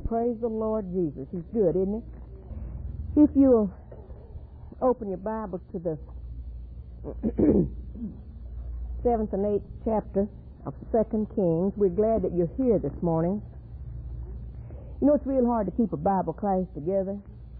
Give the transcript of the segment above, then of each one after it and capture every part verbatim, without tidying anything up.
Praise the Lord Jesus. He's good, isn't he? If you'll open your Bible to the seventh and eighth chapter of Second Kings, we're glad that you're here this morning. You know, it's real hard to keep a Bible class together.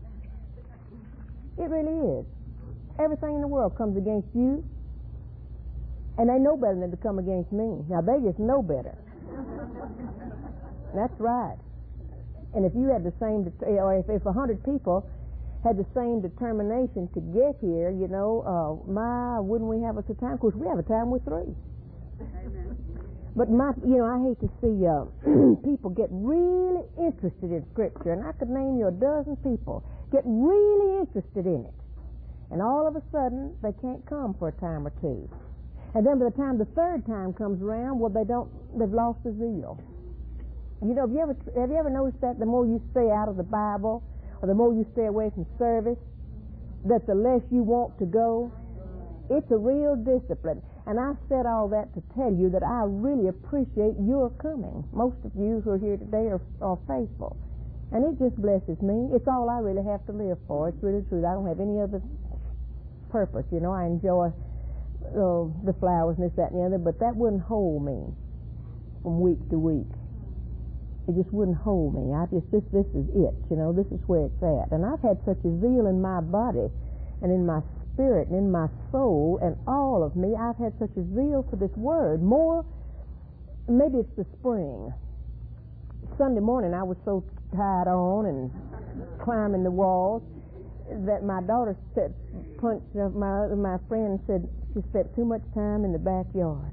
It really is. Everything in the world comes against you, and they know better than to come against me. Now, they just know better. That's right. And if you had the same, or if, if a hundred people had the same determination to get here, you know, uh, my, wouldn't we have us a time? Of course, we have a time with three. Amen. But my, you know, I hate to see uh, people get really interested in Scripture, and I could name you a dozen people get really interested in it, and all of a sudden they can't come for a time or two, and then by the time the third time comes around, well, they don't, they've lost the zeal. You know, have you ever have you ever noticed that the more you stay out of the Bible, or the more you stay away from service, that the less you want to go? It's a real discipline. And I said all that to tell you that I really appreciate your coming. Most of you who are here today are, are faithful. And it just blesses me. It's all I really have to live for. It's really true. I don't have any other purpose. You know, I enjoy uh, the flowers and this, that, and the other, but that wouldn't hold me from week to week. It just wouldn't hold me. I just, this, this is it, you know, this is where it's at. And I've had such a zeal in my body and in my spirit and in my soul and all of me. I've had such a zeal for this word. More, maybe it's the spring. Sunday morning I was so tied on and climbing the walls that my daughter said, punched my, my friend said she spent too much time in the backyard.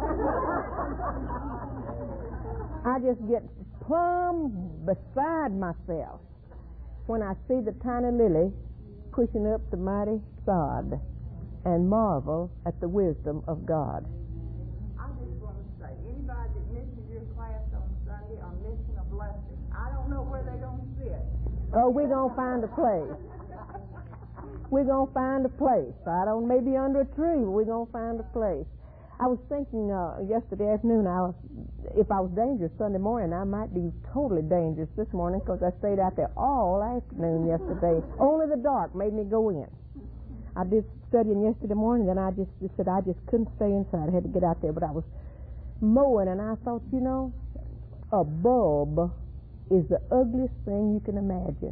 I just get plumb beside myself when I see the tiny lily pushing up the mighty sod and marvel at the wisdom of God. I just want to say, anybody that misses your class on Sunday are missing a blessing. I don't know where they're going to sit. Oh, we're going to find a place. We're going to find a place. I don't, maybe under a tree, but we're going to find a place. I was thinking uh, yesterday afternoon, I was, if I was dangerous Sunday morning, I might be totally dangerous this morning because I stayed out there all afternoon yesterday. Only the dark made me go in. I did studying yesterday morning, then I just, just said I just couldn't stay inside. I had to get out there, but I was mowing, and I thought, you know, a bulb is the ugliest thing you can imagine.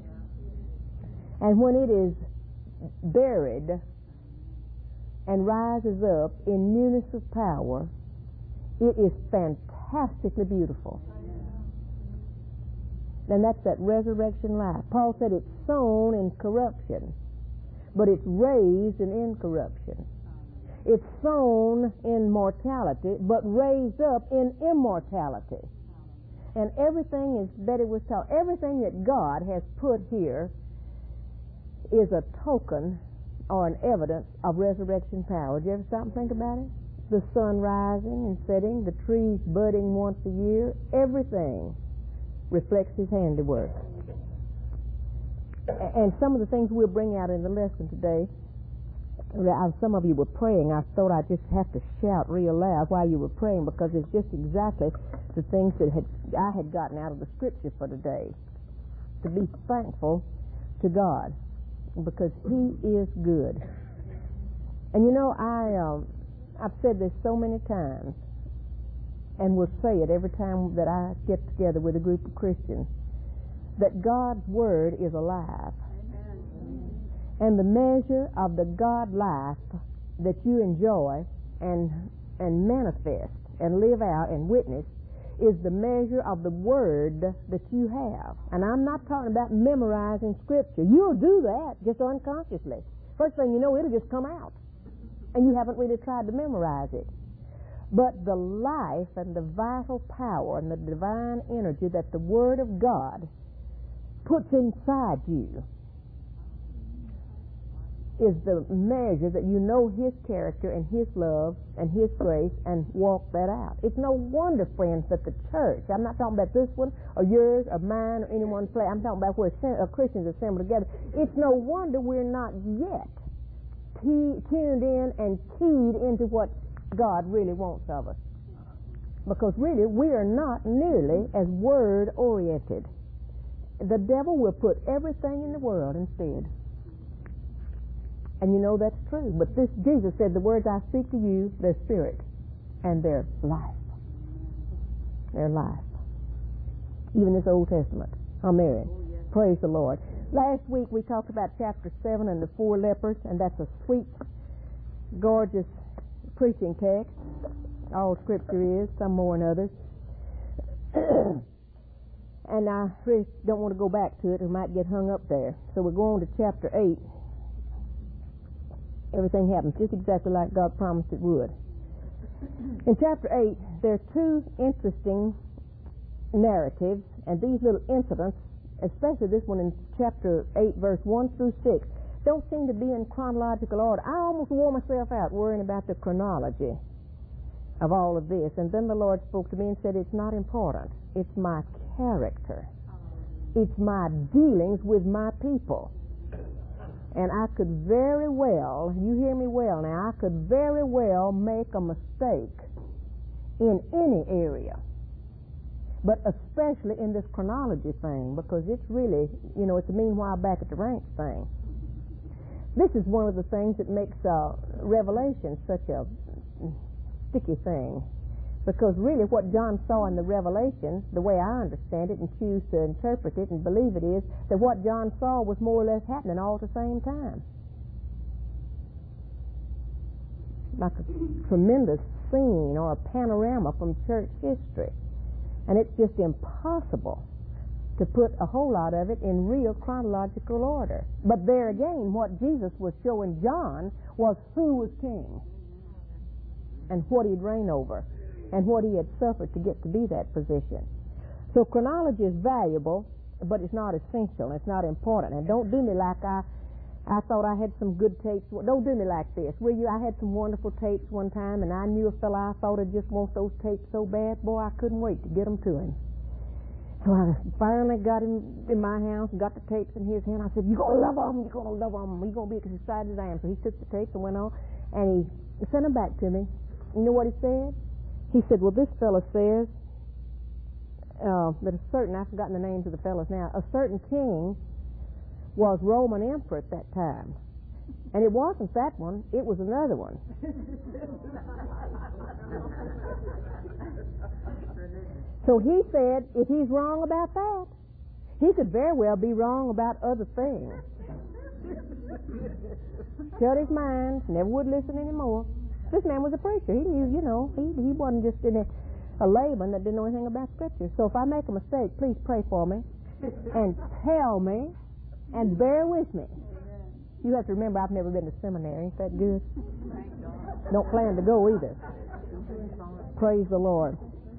And when it is buried and rises up in newness of power, it is fantastically beautiful. And that's that resurrection life. Paul said it's sown in corruption, but it's raised in incorruption. It's sown in mortality, but raised up in immortality. And everything, as Betty was taught, everything that God has put here is a token or an evidence of resurrection power. Did you ever stop and think about it? The sun rising and setting, the trees budding once a year, everything reflects His handiwork. And some of the things we'll bring out in the lesson today, some of you were praying. I thought I'd just have to shout real loud while you were praying because it's just exactly the things that had, I had gotten out of the Scripture for today. To be thankful to God, because He is good. And you know, I, um, I've said this so many times, and will say it every time that I get together with a group of Christians, that God's Word is alive. Amen. And the measure of the God life that you enjoy and, and manifest and live out and witness is the measure of the Word that you have. And I'm not talking about memorizing Scripture. You'll do that just unconsciously. First thing you know, it'll just come out. And you haven't really tried to memorize it. But the life and the vital power and the divine energy that the Word of God puts inside you is the measure that you know His character and His love and His grace and walk that out. It's no wonder, friends, that the church, I'm not talking about this one or yours or mine or anyone's place, I'm talking about where Christians assemble together. It's no wonder we're not yet t- tuned in and keyed into what God really wants of us. Because really, we are not nearly as word-oriented the devil will put everything in the world instead. And you know that's true. But this Jesus said, the words I speak to you, they're spirit and they're life. They're life. Even this Old Testament. Amen. Oh, yes. Praise the Lord. Last week we talked about chapter seven and the four lepers, and that's a sweet, gorgeous preaching text. All Scripture is, some more than others. And I really don't want to go back to it, or might get hung up there. So we're going to chapter eight. Everything happens just exactly like God promised it would. In chapter eight, there are two interesting narratives, and these little incidents, especially this one in chapter eight, verse one through six, don't seem to be in chronological order. I almost wore myself out worrying about the chronology of all of this, and then the Lord spoke to me and said, it's not important. It's my character. It's my dealings with my people. And I could very well, you hear me well now, I could very well make a mistake in any area, but especially in this chronology thing, because it's really, you know, it's a meanwhile back at the ranks thing. This is one of the things that makes uh, Revelation such a sticky thing, because really what John saw in the Revelation, the way I understand it and choose to interpret it and believe it, is that what John saw was more or less happening all at the same time. Like a tremendous scene or a panorama from church history. And it's just impossible to put a whole lot of it in real chronological order. But there again, what Jesus was showing John was who was king and what he'd reign over and what he had suffered to get to be that position. So chronology is valuable, but it's not essential. It's not important. And don't do me like I I thought I had some good tapes. Don't do me like this, will you? I had some wonderful tapes one time, and I knew a fella I thought I'd just want those tapes so bad. Boy, I couldn't wait to get them to him. So I finally got him in my house and got the tapes in his hand. I said, you're going to love them. You're going to love them. You're going to be as excited as I am. So he took the tapes and went on, and he sent them back to me. You know what he said? He said, well, this fella says uh, that a certain, I've forgotten the names of the fellas now, a certain king was Roman emperor at that time. And it wasn't that one, it was another one. So he said, if he's wrong about that, he could very well be wrong about other things. Shut his mind, never would listen anymore. This man was a preacher. He knew, you know, he he wasn't just in a, a layman that didn't know anything about Scripture. So if I make a mistake, please pray for me and tell me and bear with me. You have to remember, I've never been to seminary. Ain't that good? Don't plan to go either. Praise the Lord.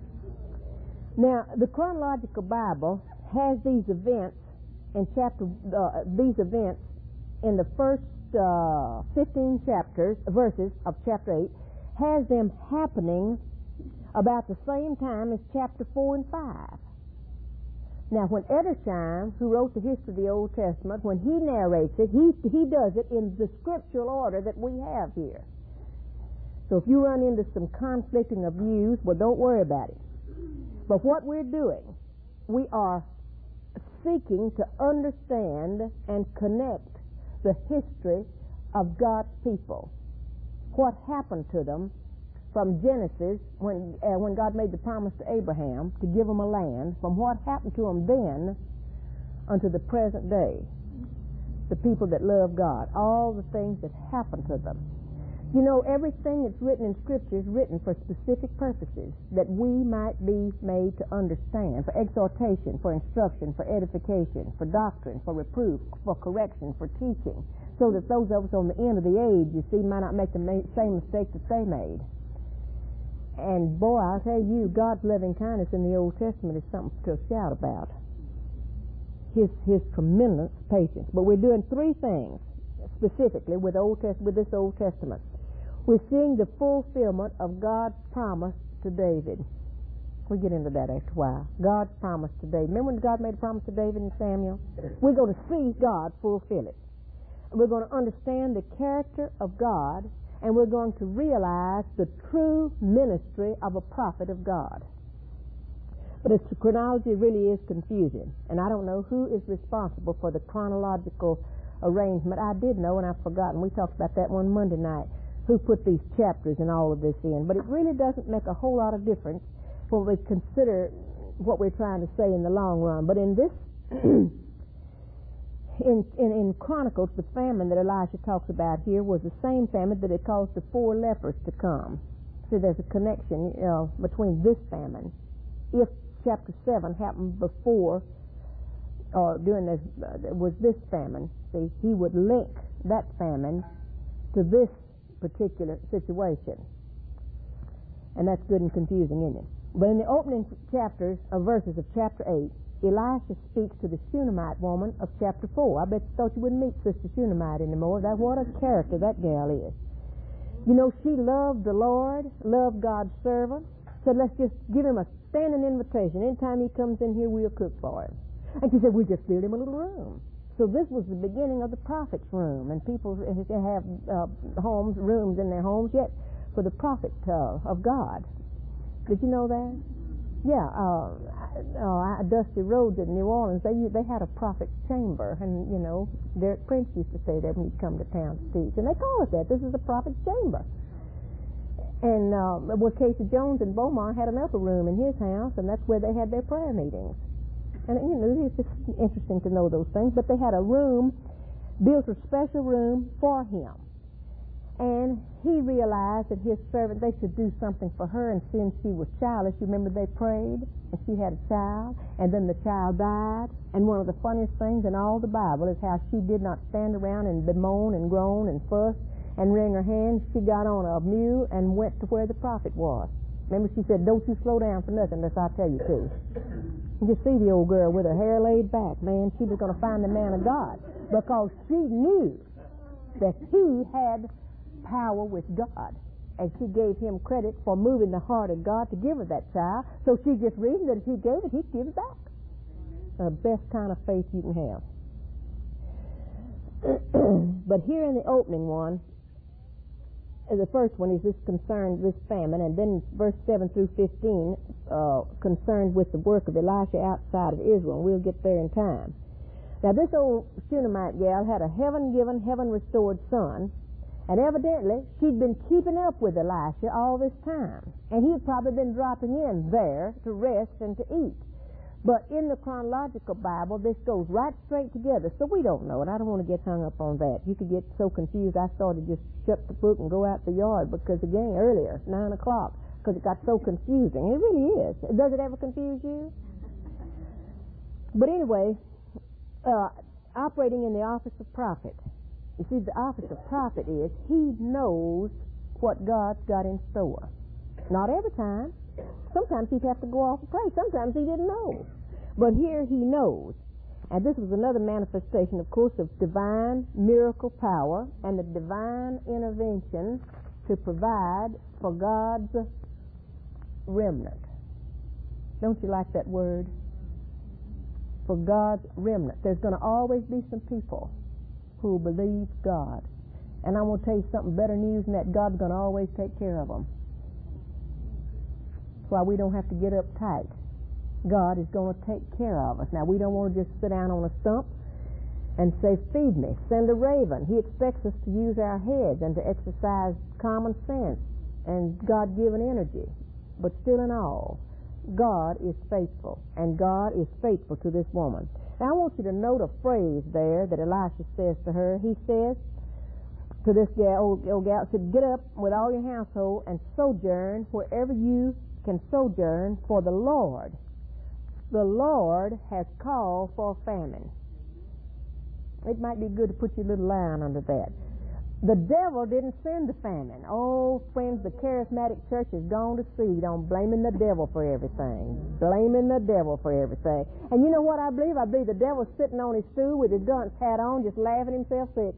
Now, the chronological Bible has these events in chapter, uh, these events in the first uh, fifteen chapters, verses of chapter eight, has them happening about the same time as chapter four and five. Now, when Edersheim, who wrote the history of the Old Testament, when he narrates it, he he does it in the scriptural order that we have here. So if you run into some conflicting of views, well, don't worry about it. But what we're doing, we are seeking to understand and connect the history of God's people. What happened to them from Genesis, when uh, when God made the promise to Abraham to give him a land, from what happened to them then unto the present day. The people that love God, all the things that happened to them. You know, everything that's written in Scripture is written for specific purposes, that we might be made to understand, for exhortation, for instruction, for edification, for doctrine, for reproof, for correction, for teaching, so that those of us on the end of the age, you see, might not make the same mistake that they made. And boy, I'll tell you, God's loving kindness in the Old Testament is something to shout about. His His tremendous patience. But we're doing three things specifically with Old Test with this Old Testament. We're seeing the fulfillment of God's promise to David. We'll get into that after a while. God's promise to David. Remember when God made a promise to David and Samuel? We're going to see God fulfill it. We're going to understand the character of God, and we're going to realize the true ministry of a prophet of God. But its chronology really is confusing, and I don't know who is responsible for the chronological arrangement. I did know, and I've forgotten. We talked about that one Monday night. Who put these chapters and all of this in? But it really doesn't make a whole lot of difference when we consider what we're trying to say in the long run. But in this, in, in in Chronicles, the famine that Elisha talks about here was the same famine that had caused the four lepers to come. So there's a connection uh, between this famine. If chapter seven happened before or during this, uh, was this famine, see, he would link that famine to this particular situation. And that's good and confusing, isn't it? But in the opening chapters of verses of chapter eight, Elisha speaks to the Shunammite woman of chapter four. I bet you thought you wouldn't meet Sister Shunammite anymore. That what a character that gal is. You know, she loved the Lord, loved God's servant, said, let's just give him a standing invitation. Anytime he comes in here, we'll cook for him. And she said, we'll just build him a little room. So this was the beginning of the prophet's room, and people have uh, homes, rooms in their homes yet for the prophet uh, of God. Did you know that? Yeah, uh, uh, Dusty Roads in New Orleans, they they had a prophet's chamber, and you know, Derek Prince used to stay there when he'd come to town to teach, and they call it that. This is the prophet's chamber. And uh, well, Casey Jones in Beaumont had an upper room in his house, and that's where they had their prayer meetings. And you know, it's just interesting to know those things. But they had a room, built a special room for him. And he realized that his servant, they should do something for her, and since she was childless, you remember they prayed, and she had a child, and then the child died. And one of the funniest things in all the Bible is how she did not stand around and bemoan and groan and fuss and wring her hands. She got on a mule and went to where the prophet was. Remember, she said, don't you slow down for nothing unless I tell you to. You see the old girl with her hair laid back, man, she was going to find the man of God, because she knew that he had power with God, and she gave him credit for moving the heart of God to give her that child. So she just reasoned that if he gave it, he'd give it back. The best kind of faith you can have. But here in the opening one, the first one is this concerned this famine, and then verse seven through fifteen uh, concerned with the work of Elisha outside of Israel. We'll get there in time. Now this old Shunammite gal had a heaven-given, heaven-restored son, and evidently she'd been keeping up with Elisha all this time, and he'd probably been dropping in there to rest and to eat. But in the chronological Bible, this goes right straight together, so we don't know, and I don't want to get hung up on that. You could get so confused, I started to just shut the book and go out the yard, because again, earlier, nine o'clock, because it got so confusing. It really is. Does it ever confuse you? But anyway, uh, operating in the office of prophet. You see, the office of prophet is he knows what God's got in store. Not every time. Sometimes he'd have to go off and pray. Sometimes he didn't know. But here he knows. And this was another manifestation, of course, of divine miracle power and the divine intervention to provide for God's remnant. Don't you like that word? For God's remnant. There's going to always be some people who will believe God. And I'm going to tell you something better news than that. God's going to always take care of them. That's why we don't have to get uptight. God is going to take care of us. Now, we don't want to just sit down on a stump and say, feed me, send a raven. He expects us to use our heads and to exercise common sense and God-given energy. But still in all, God is faithful, and God is faithful to this woman. Now, I want you to note a phrase there that Elisha says to her. He says to this gal, old, old gal, said, get up with all your household and sojourn wherever you can sojourn, for the Lord, the Lord has called for famine. It might be good to put your little line under that. The devil didn't send the famine. Oh, friends, the charismatic church has gone to seed on blaming the devil for everything. Blaming the devil for everything. And you know what I believe? I believe the devil's sitting on his stool with his dunce hat on, just laughing himself sick.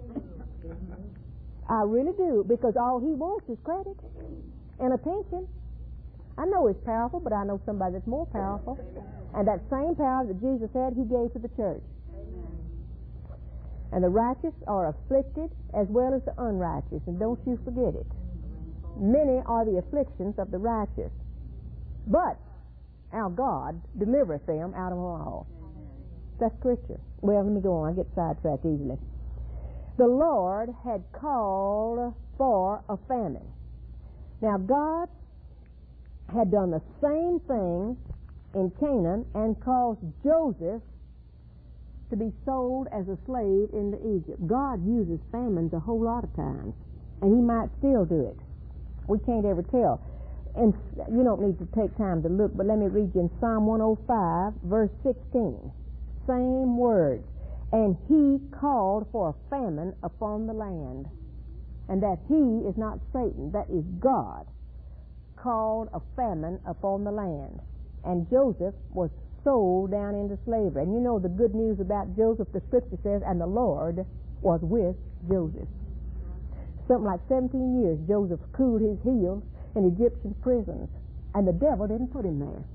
I really do, because all he wants is credit and attention. I know it's powerful, but I know somebody that's more powerful. And that same power that Jesus had, he gave to the church. And the righteous are afflicted as well as the unrighteous, and don't you forget it. Many are the afflictions of the righteous. But our God delivereth them out of them all. That's Scripture. Well, let me go on. I get sidetracked easily. The Lord had called for a famine. Now, God had done the same thing in Canaan and caused Joseph to be sold as a slave into Egypt. God uses famines a whole lot of times, and He might still do it. We can't ever tell. And you don't need to take time to look, but let me read you in Psalm one oh five, verse sixteen. Same words. And He called for a famine upon the land. And that He is not Satan, that is God, called a famine upon the land. And Joseph was sold down into slavery. And you know the good news about Joseph, the Scripture says, and the Lord was with Joseph. Something like seventeen years Joseph cooled his heels in Egyptian prisons, and the devil didn't put him there.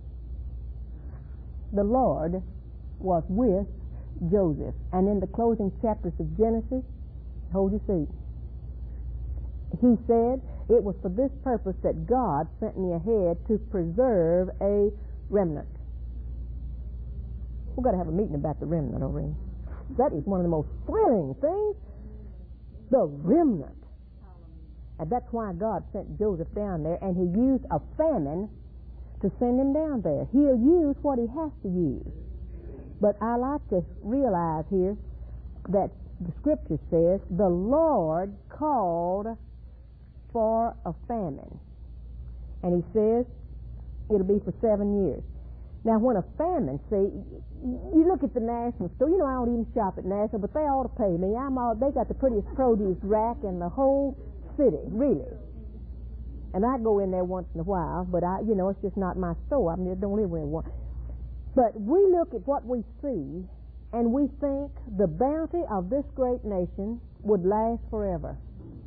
The Lord was with Joseph. And in the closing chapters of Genesis, hold your seat, he said, it was for this purpose that God sent me ahead to preserve a remnant. We've got to have a meeting about the remnant over here. That is one of the most thrilling things. The remnant. And that's why God sent Joseph down there, and He used a famine to send him down there. He'll use what He has to use. But I like to realize here that the Scripture says the Lord called for a famine. And He says it'll be for seven years. Now, when a famine, see, you look at the National Store. You know, I don't even shop at National, but they ought to pay me. I'm all, they got the prettiest produce rack in the whole city, really. And I go in there once in a while, but I, you know, it's just not my store. I mean, I don't live in one. But we look at what we see, and we think the bounty of this great nation would last forever.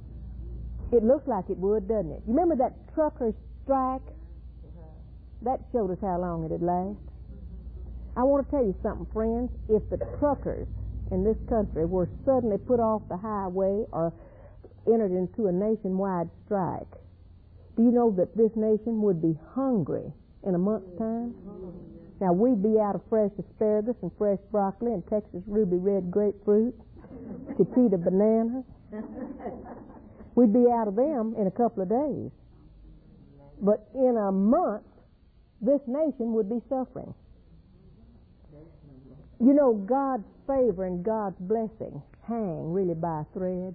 It looks like it would, doesn't it? You remember that trucker strike? That showed us how long it'd last. I want to tell you something, friends. If the truckers in this country were suddenly put off the highway or entered into a nationwide strike, do you know that this nation would be hungry in a month's time? Now, we'd be out of fresh asparagus and fresh broccoli and Texas ruby red grapefruit, Chiquita bananas. We'd be out of them in a couple of days. But in a month, this nation would be suffering. You know, God's favor and God's blessing hang really by a thread.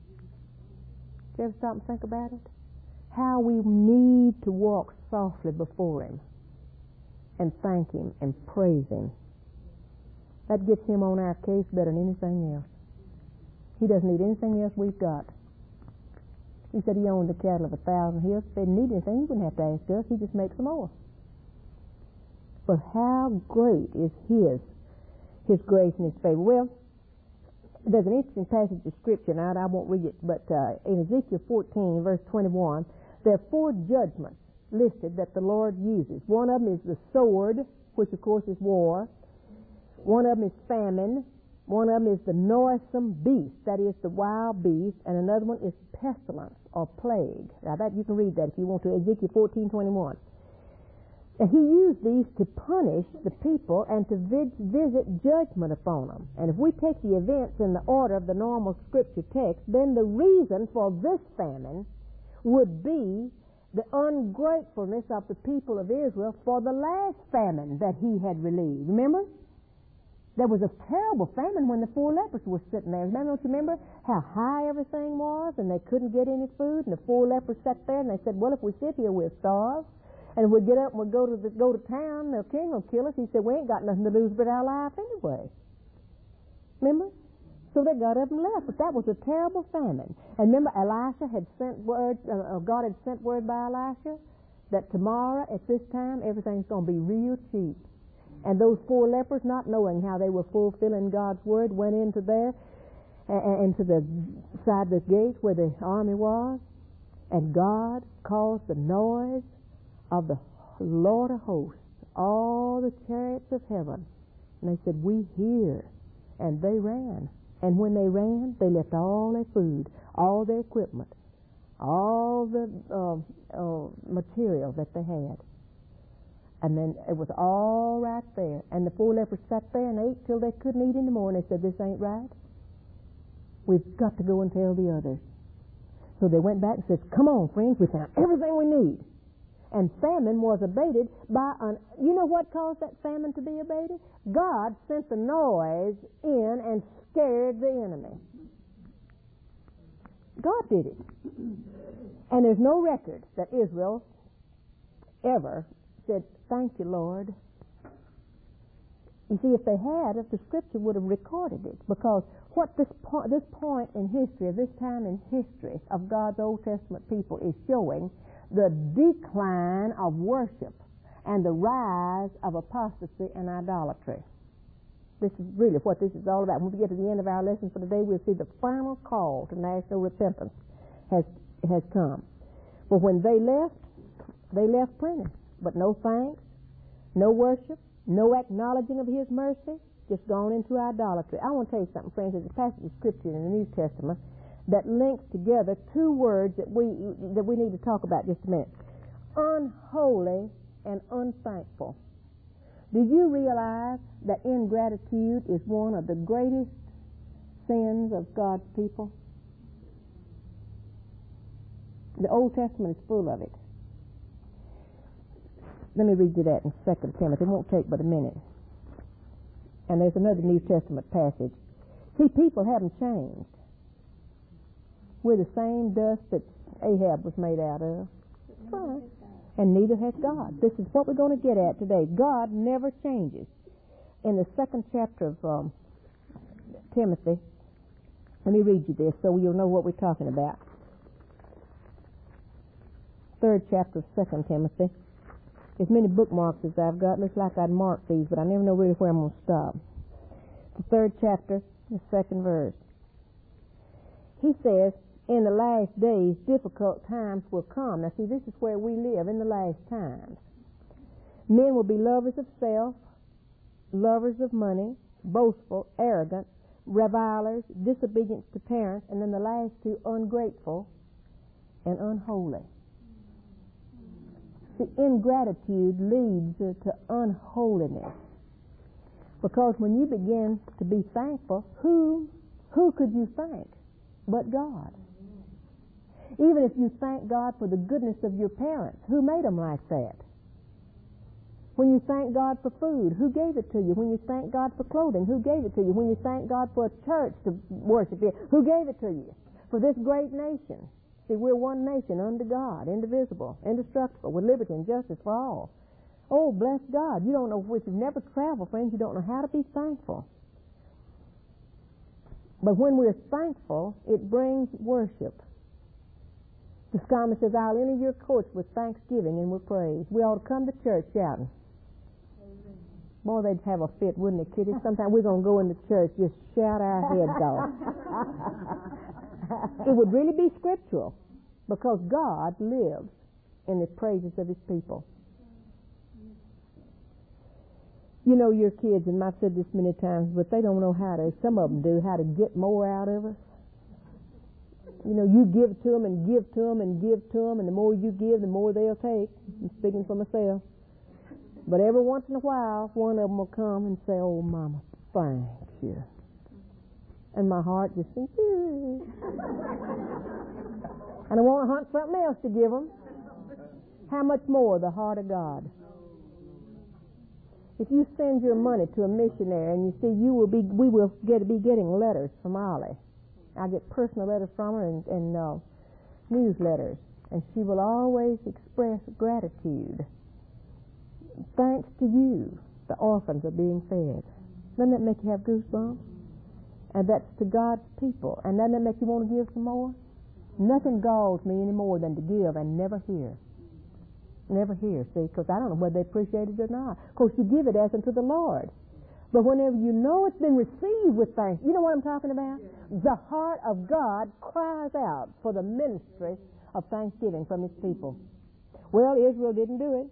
Did you ever stop and think about it? How we need to walk softly before Him and thank Him and praise Him. That gets Him on our case better than anything else. He doesn't need anything else we've got. He said He owned the cattle of a thousand hills. If they didn't need anything, He wouldn't have to ask us. He just makes them more. But how great is His His grace and His favor? Well, there's an interesting passage of Scripture, now I won't read it, but uh, in Ezekiel fourteen, verse twenty-one, there are four judgments listed that the Lord uses. One of them is the sword, which of course is war. One of them is famine. One of them is the noisome beast, that is the wild beast, and another one is pestilence or plague. Now that you can read that if you want to, Ezekiel fourteen twenty-one. And He used these to punish the people and to vid- visit judgment upon them. And if we take the events in the order of the normal Scripture text, then the reason for this famine would be the ungratefulness of the people of Israel for the last famine that He had relieved. Remember? There was a terrible famine when the four lepers were sitting there. Remember, don't you remember how high everything was and they couldn't get any food? And the four lepers sat there and they said, well, if we sit here, we'll starve. And if we get up and we go to the, go to town, the king will kill us. He said, we ain't got nothing to lose but our life anyway. Remember? So they got up and left. But that was a terrible famine. And remember, Elisha had sent word, uh, God had sent word by Elisha that tomorrow at this time everything's going to be real cheap. And those four lepers, not knowing how they were fulfilling God's word, went into there, uh, into the side of the gate where the army was, and God caused the noise of the Lord of hosts, all the chariots of heaven. And they said, we hear. And they ran. And when they ran, they left all their food, all their equipment, all the uh, uh, material that they had. And then it was all right there. And the four lepers sat there and ate till they couldn't eat anymore. And they said, this ain't right. We've got to go and tell the others. So they went back and said, come on, friends, we found everything we need. And famine was abated by, an, you know what caused that famine to be abated? God sent the noise in and scared the enemy. God did it. And there's no record that Israel ever said, thank you, Lord. You see, if they had, if the Scripture would have recorded it, because what this, po- this point in history, of this time in history of God's Old Testament people is showing the decline of worship and the rise of apostasy and idolatry. This is really what this is all about. When we get to the end of our lesson for today, we'll see the final call to national repentance has has come. But when they left, they left plenty, but no thanks, no worship, no acknowledging of His mercy, just gone into idolatry. I want to tell you something, friends. There's a passage of Scripture in the New Testament that links together two words that we that we need to talk about just a minute. Unholy and unthankful. Do you realize that ingratitude is one of the greatest sins of God's people? The Old Testament is full of it. Let me read you that in Second Timothy. It won't take but a minute. And there's another New Testament passage. See, people haven't changed. We're the same dust that Ahab was made out of. Right. And neither has God. This is what we're going to get at today. God never changes. In the second chapter of um, Timothy, let me read you this so you'll know what we're talking about. Third chapter of Second Timothy. As many bookmarks as I've got, looks like I'd mark these, but I never know really where I'm going to stop. The third chapter, the second verse. He says, in the last days, difficult times will come. Now see, this is where we live, in the last times. Men will be lovers of self, lovers of money, boastful, arrogant, revilers, disobedient to parents, and then the last two, ungrateful and unholy. See, ingratitude leads to unholiness. Because when you begin to be thankful, who, who could you thank but God? Even if you thank God for the goodness of your parents, who made them like that? When you thank God for food, who gave it to you? When you thank God for clothing, who gave it to you? When you thank God for a church to worship in, who gave it to you? For this great nation. See, we're one nation under God, indivisible, indestructible, with liberty and justice for all. Oh, bless God. You don't know, if you've never traveled, friends, you don't know how to be thankful. But when we're thankful, it brings worship. The psalmist says, I'll enter your courts with thanksgiving and with praise. We ought to come to church shouting. Boy, they'd have a fit, wouldn't they, kiddies? Sometimes we're going to go into church, just shout our heads off. It would really be scriptural, because God lives in the praises of His people. You know, your kids, and I've said this many times, but they don't know how to, some of them do, how to get more out of us. You know, you give to them and give to them and give to them, and the more you give, the more they'll take. I'm speaking for myself. But every once in a while, one of them will come and say, oh, Mama, thank you. And my heart just sings, and I want to hunt something else to give them. How much more the heart of God? If you send your money to a missionary, and you see, you will be, we will get be getting letters from Ollie. I get personal letters from her and, and uh, newsletters, and she will always express gratitude. Thanks to you, the orphans are being fed. Doesn't that make you have goosebumps? And that's to God's people. And doesn't that make you want to give some more? Nothing galls me any more than to give and never hear. Never hear, see, because I don't know whether they appreciate it or not. Of course, you give it as unto the Lord. But whenever you know it's been received with thanks, you know what I'm talking about? Yeah. The heart of God cries out for the ministry of thanksgiving from His people. Well, Israel didn't do it.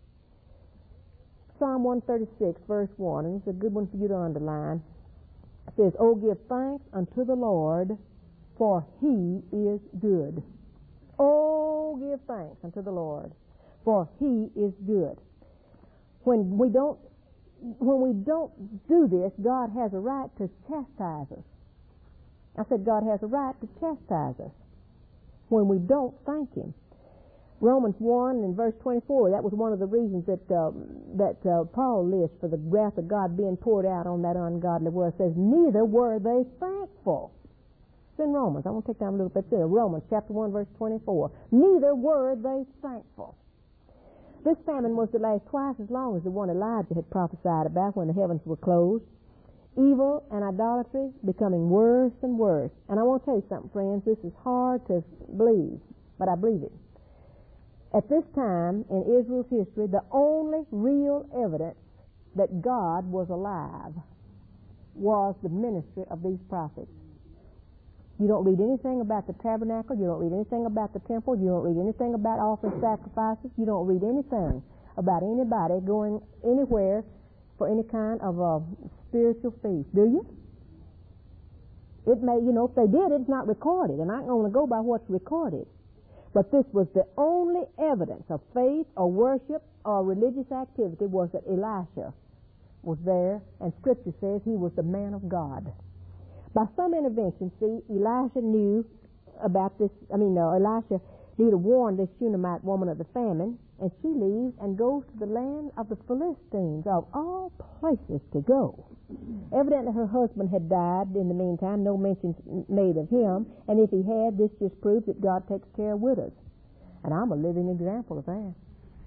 Psalm one thirty-six, verse one, and it's a good one for you to underline. It says, oh, give thanks unto the Lord, for He is good. Oh, give thanks unto the Lord, for He is good. When we don't, when we don't do this, God has a right to chastise us. I said God has a right to chastise us when we don't thank Him. Romans one and verse twenty-four, that was one of the reasons that uh, that uh, Paul lists for the wrath of God being poured out on that ungodly world. It says, neither were they thankful. It's in Romans. I'm going to take down a little bit there. Romans chapter one, verse twenty-four. Neither were they thankful. This famine was to last twice as long as the one Elijah had prophesied about when the heavens were closed. Evil and idolatry becoming worse and worse. And I want to tell you something, friends. This is hard to believe, but I believe it. At this time in Israel's history, the only real evidence that God was alive was the ministry of these prophets. You don't read anything about the tabernacle. You don't read anything about the temple. You don't read anything about offering sacrifices. You don't read anything about anybody going anywhere for any kind of a spiritual feast, do you? It may, you know, if they did, it's not recorded, and I can only go by what's recorded. But this was the only evidence of faith or worship or religious activity was that Elisha was there, and Scripture says he was the man of God. By some intervention, see, Elisha knew about this, I mean, no, Elisha knew to warn this Shunammite woman of the famine, and she leaves and goes to the land of the Philistines, of all places to go. Evidently her husband had died in the meantime, no mention made of him, and if he had, this just proves that God takes care of widows. And I'm a living example of that.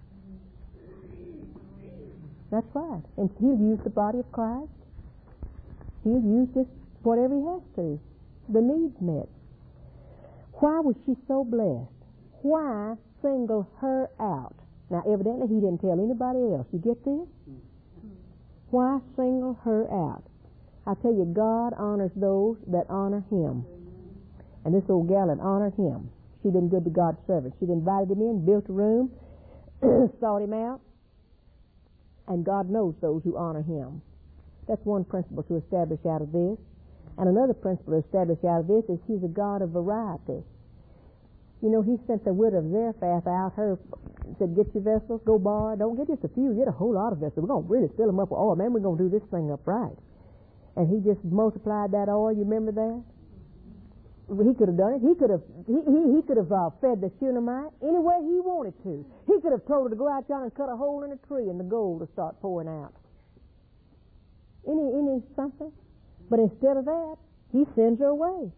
That's right. And He'll use the body of Christ. He'll use just whatever He has to. The needs met. Why was she so blessed? Why single her out? Now, evidently, He didn't tell anybody else. You get this? Why single her out? I tell you, God honors those that honor Him. And this old gal had honored Him. She'd been good to God's servant. She'd invited him in, built a room, sought him out, and God knows those who honor Him. That's one principle to establish out of this. And another principle to establish out of this is He's a God of variety. You know, He sent the widow of Zarephath out, her, said, get your vessels, go borrow. Don't get just a few, get a whole lot of vessels. We're going to really fill them up with oil. Man, we're going to do this thing up right. And He just multiplied that oil. You remember that? He could have done it. He could have he, he, he could have uh, fed the Shunammite any way He wanted to. He could have told her to go out yonder and cut a hole in a tree and the gold to start pouring out. Any, any something. But instead of that, He sends her away.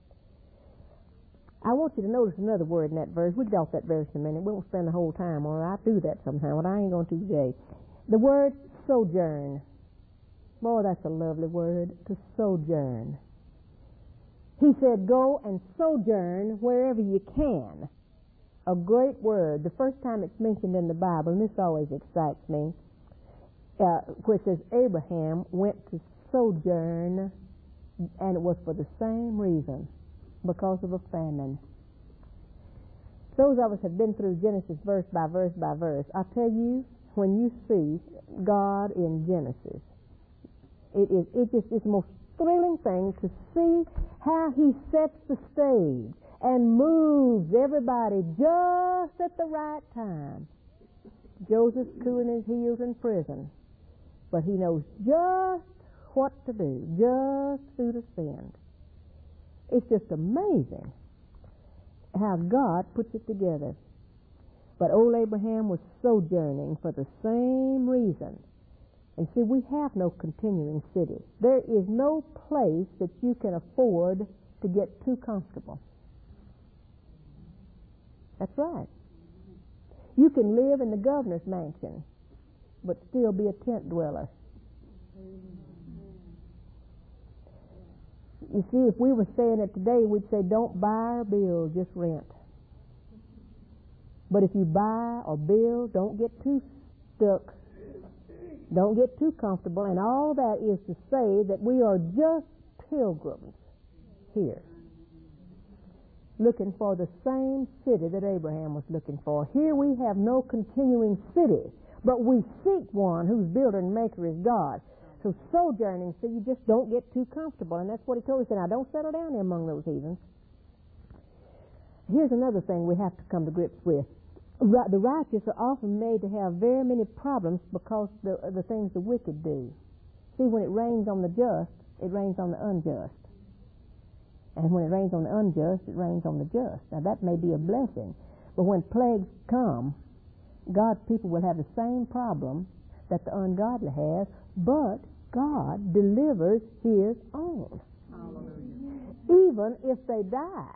I want you to notice another word in that verse. We'll get off that verse in a minute. We won't spend the whole time on it. I do that sometime, but I ain't going to today. The word sojourn. Boy, that's a lovely word, to sojourn. He said, go and sojourn wherever you can. A great word. The first time it's mentioned in the Bible, and this always excites me, uh, where it says Abraham went to sojourn, and it was for the same reason, because of a famine. Those of us have been through Genesis verse by verse by verse. I tell you, when you see God in Genesis, it is it just is the most thrilling thing to see how He sets the stage and moves everybody just at the right time. Joseph's cooling his heels in prison, but he knows just what to do, just who to send. It's just amazing how God puts it together. But old Abraham was sojourning for the same reason. And see, we have no continuing city. There is no place that you can afford to get too comfortable. That's right. You can live in the governor's mansion, but still be a tent dweller. You see, if we were saying it today, we'd say, don't buy or build, just rent. But if you buy or build, don't get too stuck. Don't get too comfortable. And all that is to say that we are just pilgrims here, looking for the same city that Abraham was looking for. Here we have no continuing city, but we seek one whose builder and maker is God. So sojourning, so you just don't get too comfortable. And that's what He told us. He said, now don't settle down there among those heathens. Here's another thing we have to come to grips with. the righteous are often made to have very many problems because the the things the wicked do. See, when it rains on the just, it rains on the unjust. And when it rains on the unjust, it rains on the just. Now that may be a blessing, but when plagues come, God's people will have the same problem that the ungodly has, but God delivers His own. Hallelujah. Even if they die.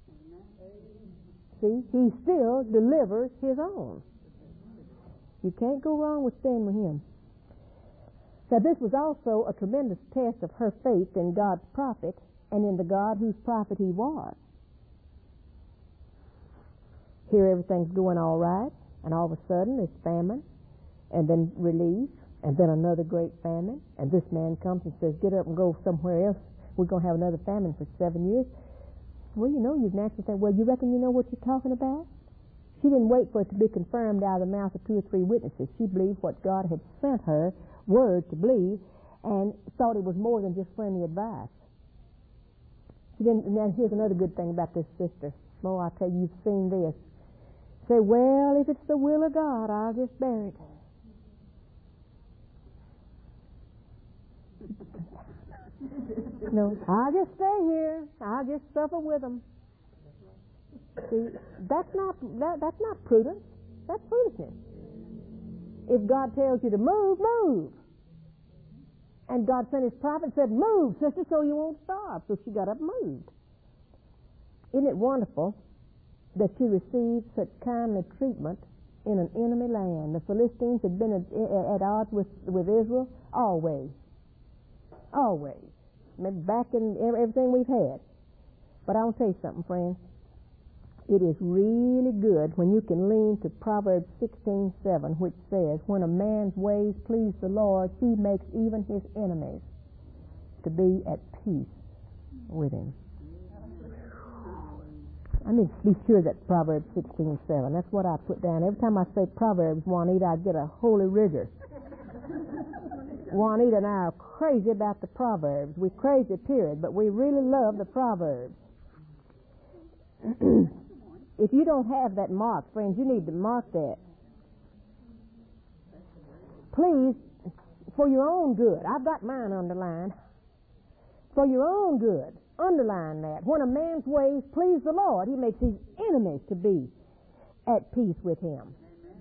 See, He still delivers His own. You can't go wrong with staying with Him. Now this was also a tremendous test of her faith in God's prophet and in the God whose prophet he was. Here everything's going all right, and all of a sudden there's famine, and then relief, and then another great famine, and this man comes and says, get up and go somewhere else. We're going to have another famine for seven years. Well, you know, you'd naturally think, well, you reckon you know what you're talking about? She didn't wait for it to be confirmed out of the mouth of two or three witnesses. She believed what God had sent her word to believe, and thought it was more than just friendly advice. She didn't. Now, here's another good thing about this sister. Oh, I tell you, you've seen this. Say, well, if it's the will of God, I'll just bear it. No, I'll just stay here. I'll just suffer with them. See, that's not that, that's not prudence. That's foolishness. If God tells you to move, move. And God sent His prophet and said, move, sister, so you won't starve. So she got up and moved. Isn't it wonderful that she received such kindly treatment in an enemy land? The Philistines had been at, at odds with, with Israel always. Always. Maybe back in everything we've had. But I want to tell you something, friends. It is really good when you can lean to Proverbs sixteen seven, which says, when a man's ways please the Lord, he makes even his enemies to be at peace with him. I need to be sure that's Proverbs sixteen seven. That's what I put down. Every time I say Proverbs, Juanita, I get a holy rigor. Juanita and I are crazy about the Proverbs. We're crazy, period, but we really love the Proverbs. If you don't have that marked, friends, you need to mark that. Please, for your own good. I've got mine underlined. For your own good, underline that. When a man's ways please the Lord, he makes his enemies to be at peace with him.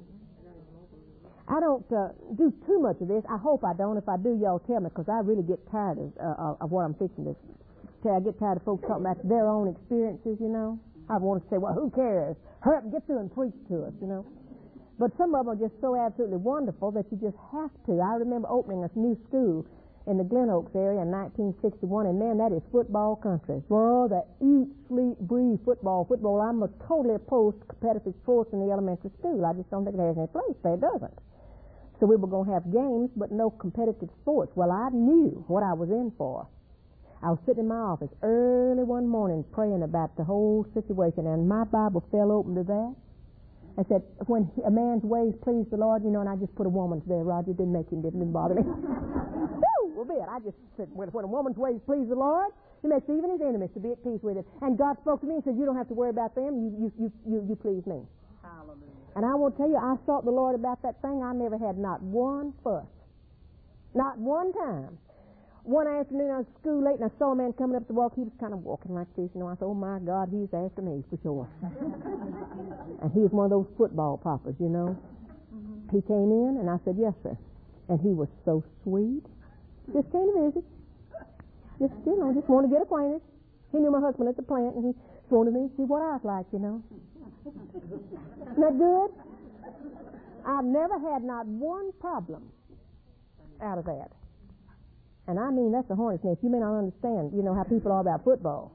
I don't uh, do too much of this. I hope I don't. If I do, y'all tell me, because I really get tired of, uh, of what I'm fixing to say. I get tired of folks talking about their own experiences, you know. I want to say, well, who cares? Hurry up and get through and preach to us, you know. But some of them are just so absolutely wonderful that you just have to. I remember opening a new school in the Glen Oaks area in nineteen sixty-one, and man, that is football country. Well, that eat, sleep, breathe football. Football, I'm a totally opposed to competitive sports in the elementary school. I just don't think it has any place there. It doesn't. So we were going to have games, but no competitive sports. Well, I knew what I was in for. I was sitting in my office early one morning praying about the whole situation, and my Bible fell open to that. I said, when a man's ways please the Lord, you know, and I just put a woman's there, Roger, didn't make him, didn't bother me. Woo, well, be it. I just said, when a woman's ways please the Lord, he makes even his enemies to be at peace with him. And God spoke to me and said, you don't have to worry about them, you, you, you, you, you please me. Hallelujah. And I will tell you, I sought the Lord about that thing. I never had not one fuss. Not one time. One afternoon I was at school late and I saw a man coming up the walk. He was kind of walking like this, you know. I thought, oh my God, he's after me for sure. And he was one of those football poppers, you know. Mm-hmm. He came in and I said, yes, sir. And he was so sweet. Just came to visit. Just, you know, just wanted to get acquainted. He knew my husband at the plant and he wanted me to see what I was like, you know. Isn't that good? I've never had not one problem out of that. And I mean, that's a hornet's nest. You may not understand, you know, how people are about football.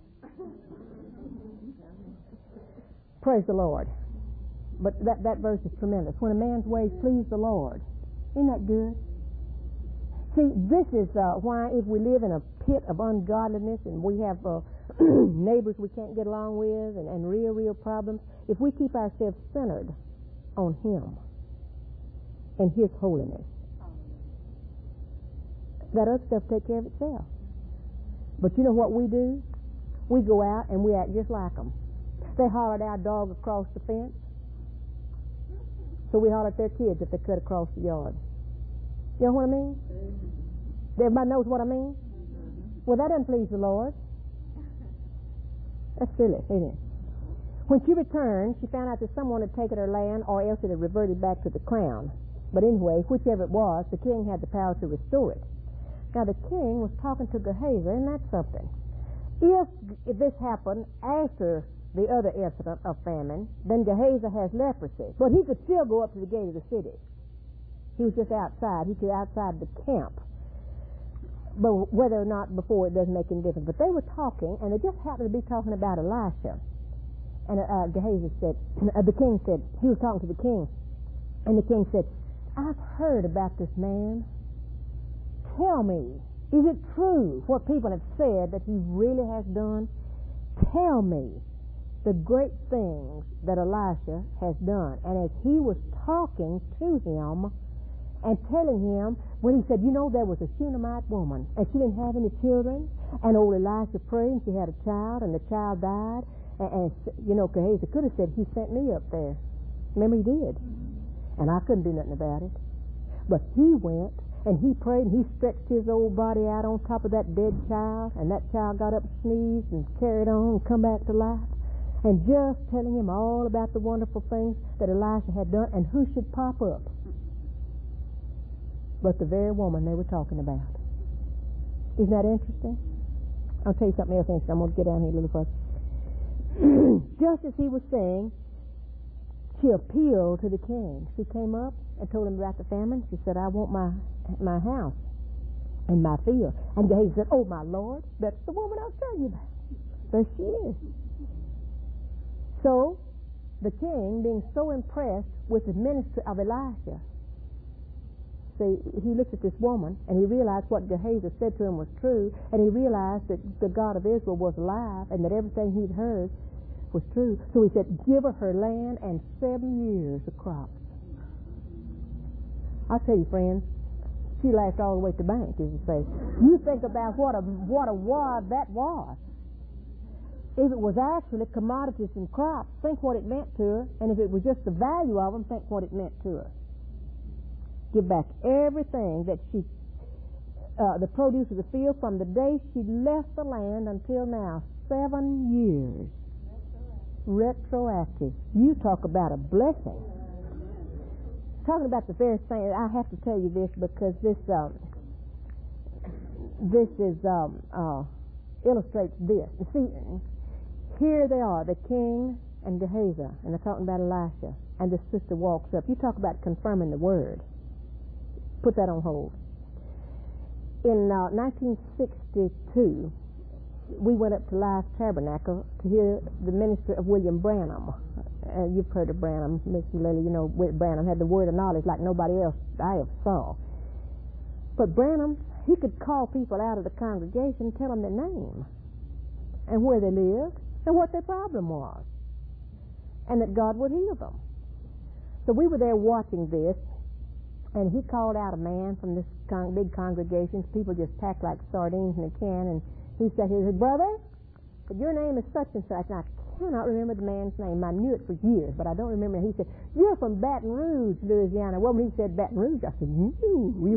Praise the Lord. But that, that verse is tremendous. When a man's ways please the Lord. Isn't that good? See, this is uh, why if we live in a pit of ungodliness and we have uh, neighbors we can't get along with and, and real, real problems, if we keep ourselves centered on Him and His holiness, that other stuff take care of itself. But you know what we do? We go out and we act just like them. They hollered our dog across the fence. So we holler at their kids if they cut across the yard. You know what I mean? Mm-hmm. Everybody knows what I mean? Mm-hmm. Well, that doesn't please the Lord. That's silly, isn't it? When she returned, she found out that someone had taken her land, or else it had reverted back to the crown. But anyway, whichever it was, the king had the power to restore it. Now, the king was talking to Gehazi, and that's something. If, if this happened after the other incident of famine, then Gehazi has leprosy. But he could still go up to the gate of the city. He was just outside. He could outside the camp. But whether or not before, it doesn't make any difference. But they were talking, and they just happened to be talking about Elisha. And uh, Gehazi said, uh, the king said, he was talking to the king, and the king said, I've heard about this man. Tell me, is it true what people have said that he really has done? Tell me the great things that Elisha has done. And as he was talking to him and telling him, when he said, you know, there was a Shunammite woman, and she didn't have any children, and old Elisha prayed, and she had a child, and the child died, and, and you know, Gehazi could have said, he sent me up there. Remember, he did. And I couldn't do nothing about it. But he went, and he prayed, and he stretched his old body out on top of that dead child, and that child got up and sneezed and carried on and come back to life. And just telling him all about the wonderful things that Elisha had done, and who should pop up but the very woman they were talking about. Isn't that interesting? I'll tell you something else interesting. I'm going to get down here a little further. Just as he was saying, she appealed to the king. She came up and told him about the famine. She said, I want my my house and my field. And Gehazi said, oh, my Lord, that's the woman I was telling you about. There she is. So the king, being so impressed with the ministry of Elisha, see, he looked at this woman, and he realized what Gehazi said to him was true, and he realized that the God of Israel was alive, and that everything he'd heard was true. So he said, give her her land and seven years of crops. I'll tell you, friends, she laughed all the way to the bank, as you say. You think about what a what a wad that was. If it was actually commodities and crops, think what it meant to her, and if it was just the value of them, think what it meant to her. Give back everything that she, uh, the produce of the field from the day she left the land until now, seven years. Retroactive. You talk about a blessing. Talking about the very thing, I have to tell you this because this um, this is um, uh, illustrates this. You see, here they are, the king and Gehazi, and they're talking about Elisha, and the sister walks up. You talk about confirming the word. Put that on hold. In uh, nineteen sixty-two, we went up to Life Tabernacle to hear the ministry of William Branham. Uh, you've heard of Branham, Miss Lily. You know, Branham had the word of knowledge like nobody else I ever saw. But Branham, he could call people out of the congregation, tell them their name, and where they lived, and what their problem was, and that God would heal them. So we were there watching this. And he called out a man from this con- big congregation. People just packed like sardines in a can. And he said, he said, brother, your name is such and such. And I cannot remember the man's name. I knew it for years, but I don't remember. He said, you're from Baton Rouge, Louisiana. Well, when he said Baton Rouge, I said, no. You...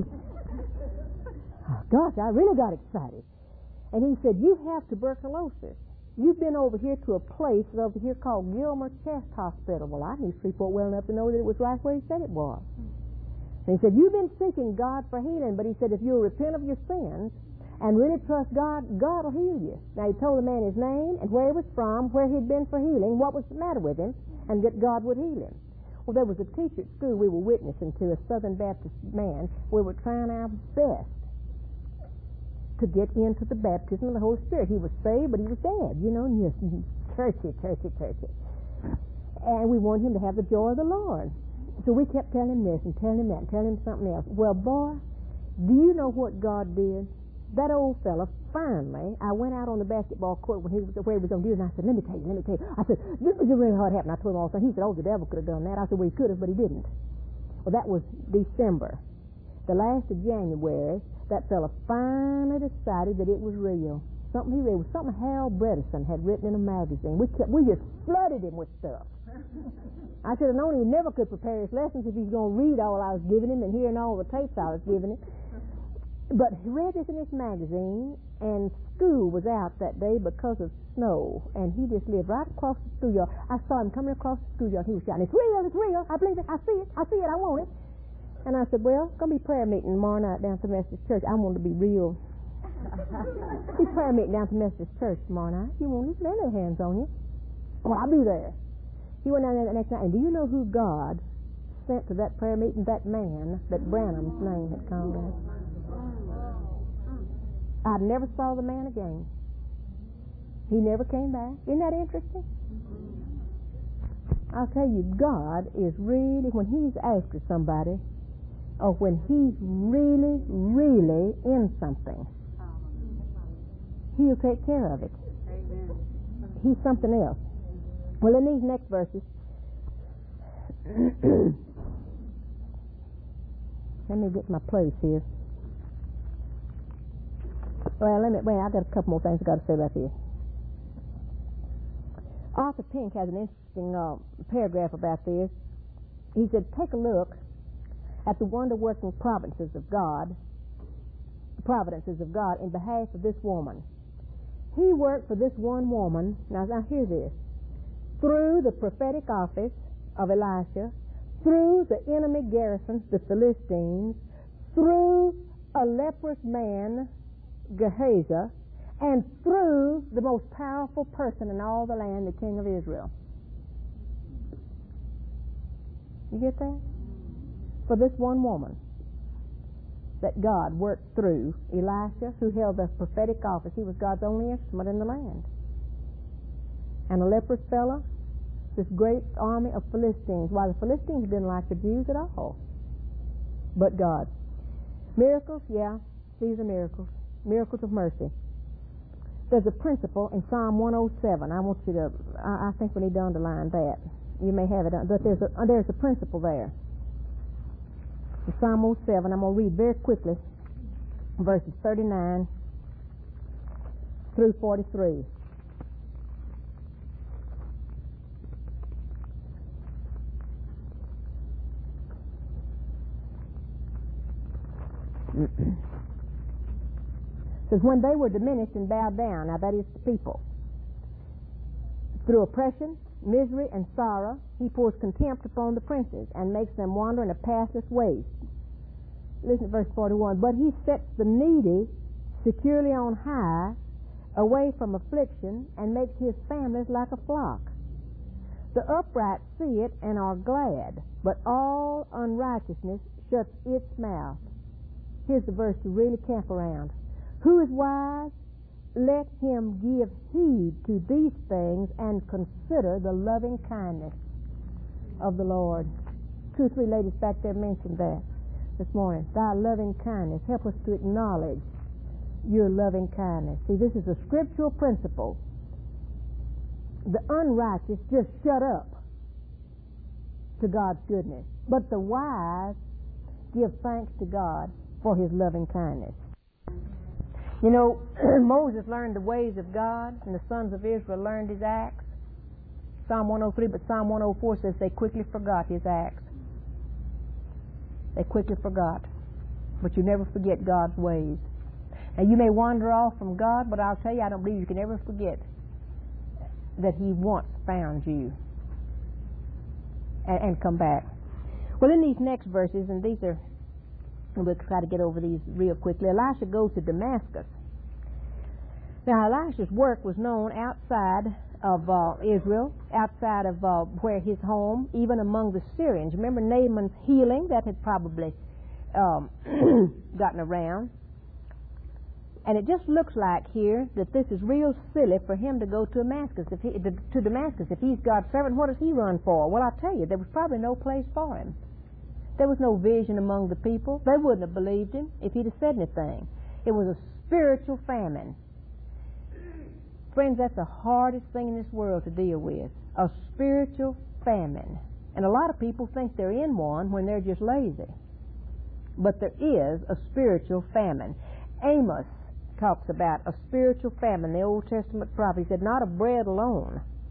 Oh, gosh, I really got excited. And he said, you have tuberculosis. You've been over here to a place over here called Gilmer Chest Hospital. Well, I knew Shreveport well enough to know that it was right where he said it was. And he said, you've been seeking God for healing, but he said, if you'll repent of your sins and really trust God, God will heal you. Now, he told the man his name and where he was from, where he'd been for healing, what was the matter with him, and that God would heal him. Well, there was a teacher at school we were witnessing to, a Southern Baptist man. We were trying our best to get into the baptism of the Holy Spirit. He was saved, but he was dead, you know, and just churchy, churchy, churchy. And we wanted him to have the joy of the Lord. So we kept telling him this and telling him that and telling him something else. Well, boy, do you know what God did? That old fella, finally, I went out on the basketball court when he was where he was going to do it, and I said, let me tell you, let me tell you. I said, this was really hard happening. I told him all the time. He said, oh, the devil could have done that. I said, well, he could have, but he didn't. Well, that was December. The last of January, that fella finally decided that it was real. Something he read was something Harold Bredesen had written in a magazine. We kept, we just flooded him with stuff. I should have known he never could prepare his lessons if he's going to read all I was giving him and hearing all the tapes I was giving him. But he read this in his magazine, and school was out that day because of snow, and he just lived right across the schoolyard. I saw him coming across the schoolyard. He was shouting, "It's real, it's real, I believe it, I see it, I see it, I want it." And I said, "Well, it's going to be prayer meeting tomorrow night down to Methodist Church. I want to be real." It's prayer meeting down to Methodist Church tomorrow night. You want to lay their hands on you? Well, I'll be there. He went down there the next night, and do you know who God sent to that prayer meeting? That man that Branham's name had called out. I never saw the man again. He never came back. Isn't that interesting? I'll tell you, God is really, when he's after somebody, or when he's really, really in something, he'll take care of it. He's something else. Well, in these next verses, let me get my place here. Well, let me, wait, I got a couple more things I got to say about this. Arthur Pink has an interesting uh, paragraph about this. He said, take a look at the wonder-working providences of God, providences of God in behalf of this woman. He worked for this one woman, now, now hear this, through the prophetic office of Elisha, through the enemy garrisons, the Philistines, through a leprous man, Gehazi, and through the most powerful person in all the land, the king of Israel. You get that? For this one woman that God worked through, Elisha, who held the prophetic office, he was God's only instrument in the land. And a leprous fellow, this great army of Philistines. Why, the Philistines didn't like the Jews at all. But God. Miracles, yeah, these are miracles. Miracles of mercy. There's a principle in Psalm one oh seven. I want you to, I, I think we need to underline that. You may have it, but there's a, there's a principle there. In Psalm oh seven, I'm going to read very quickly verses thirty-nine through forty-three. It says, when they were diminished and bowed down, now that is the people, through oppression, misery, and sorrow, he pours contempt upon the princes and makes them wander in a pathless waste. Listen to verse forty-one. But he sets the needy securely on high, away from affliction, and makes his families like a flock. The upright see it and are glad, but all unrighteousness shuts its mouth. Here's the verse to really camp around. Who is wise? Let him give heed to these things and consider the loving kindness of the Lord. Two or three ladies back there mentioned that this morning. Thy loving kindness. Help us to acknowledge your loving kindness. See, this is a scriptural principle. The unrighteous just shut up to God's goodness, but the wise give thanks to God for his loving kindness. You know, Moses learned the ways of God, and the sons of Israel learned his acts. Psalm one oh three, but Psalm one oh four says they quickly forgot his acts. They quickly forgot. But you never forget God's ways. Now, you may wander off from God, but I'll tell you, I don't believe you can ever forget that he once found you and, and come back. Well, in these next verses, and these are, we'll try to get over these real quickly. Elisha goes to Damascus. Now, Elisha's work was known outside of uh, Israel, outside of uh, where his home, even among the Syrians. Remember Naaman's healing? That had probably um, gotten around. And it just looks like here that this is real silly for him to go to Damascus. If he, to Damascus, if he's God's servant, what does he run for? Well, I'll tell you, there was probably no place for him. There was no vision among the people. They wouldn't have believed him if he'd have said anything. It was a spiritual famine. Friends, that's the hardest thing in this world to deal with, a spiritual famine. And a lot of people think they're in one when they're just lazy. But there is a spiritual famine. Amos talks about a spiritual famine. The Old Testament prophet, he said, not of bread alone,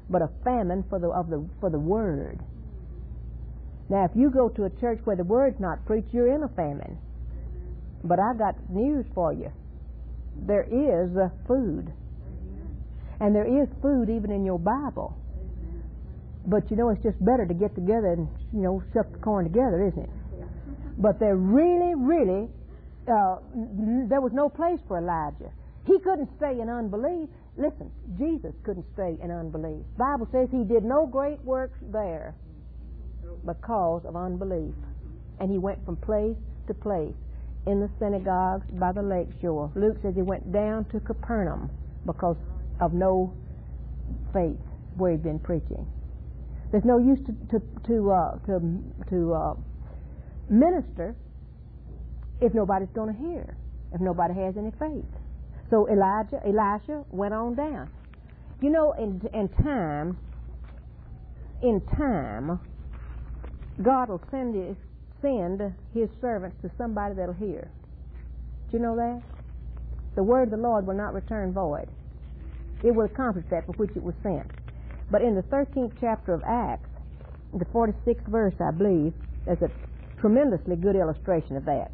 but a famine for the of the for the Word. Now, if you go to a church where the Word's not preached, you're in a famine. But I got news for you. There is uh, food. And there is food even in your Bible. But you know, it's just better to get together and, you know, shuck the corn together, isn't it? But there really, really, uh, n- there was no place for Elijah. He couldn't stay in unbelief. Listen, Jesus couldn't stay in unbelief. The Bible says he did no great works there because of unbelief. And he went from place to place in the synagogues by the lake shore. Luke says he went down to Capernaum because of no faith where he'd been preaching. There's no use to to to uh, to, to uh, minister if nobody's going to hear, if nobody has any faith. So Elijah, Elisha went on down. You know, in in time, in time, God will send his, send His servants to somebody that'll hear. Do you know that? The word of the Lord will not return void. It will accomplish that for which it was sent. But in the thirteenth chapter of Acts, the forty-sixth verse, I believe, there's a tremendously good illustration of that.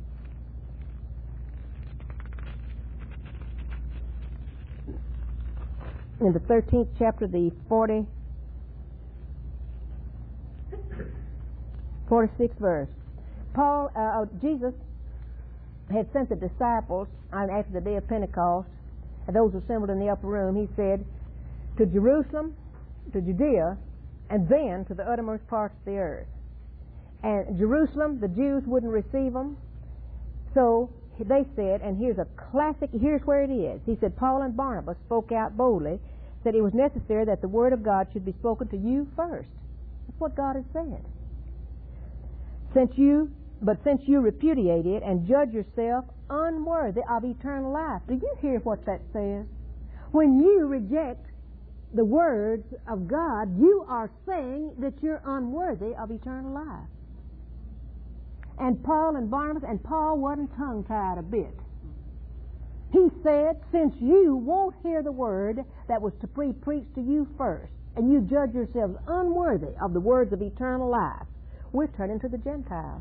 In the thirteenth chapter, the forty, forty-sixth verse, Paul, uh, Jesus had sent the disciples after the day of Pentecost, and those assembled in the upper room. He said, to Jerusalem, to Judea, and then to the uttermost parts of the earth. And Jerusalem, the Jews wouldn't receive them, so they said, and here's a classic, here's where it is. He said, Paul and Barnabas spoke out boldly, said it was necessary that the word of God should be spoken to you first. That's what God has said. Since you, but since you repudiate it and judge yourself unworthy of eternal life. Do you hear what that says? When you reject the words of God, you are saying that you're unworthy of eternal life. And Paul and Barnabas, and Paul wasn't tongue-tied a bit. He said, since you won't hear the word that was to be preached to you first, and you judge yourselves unworthy of the words of eternal life, we're turning to the Gentiles.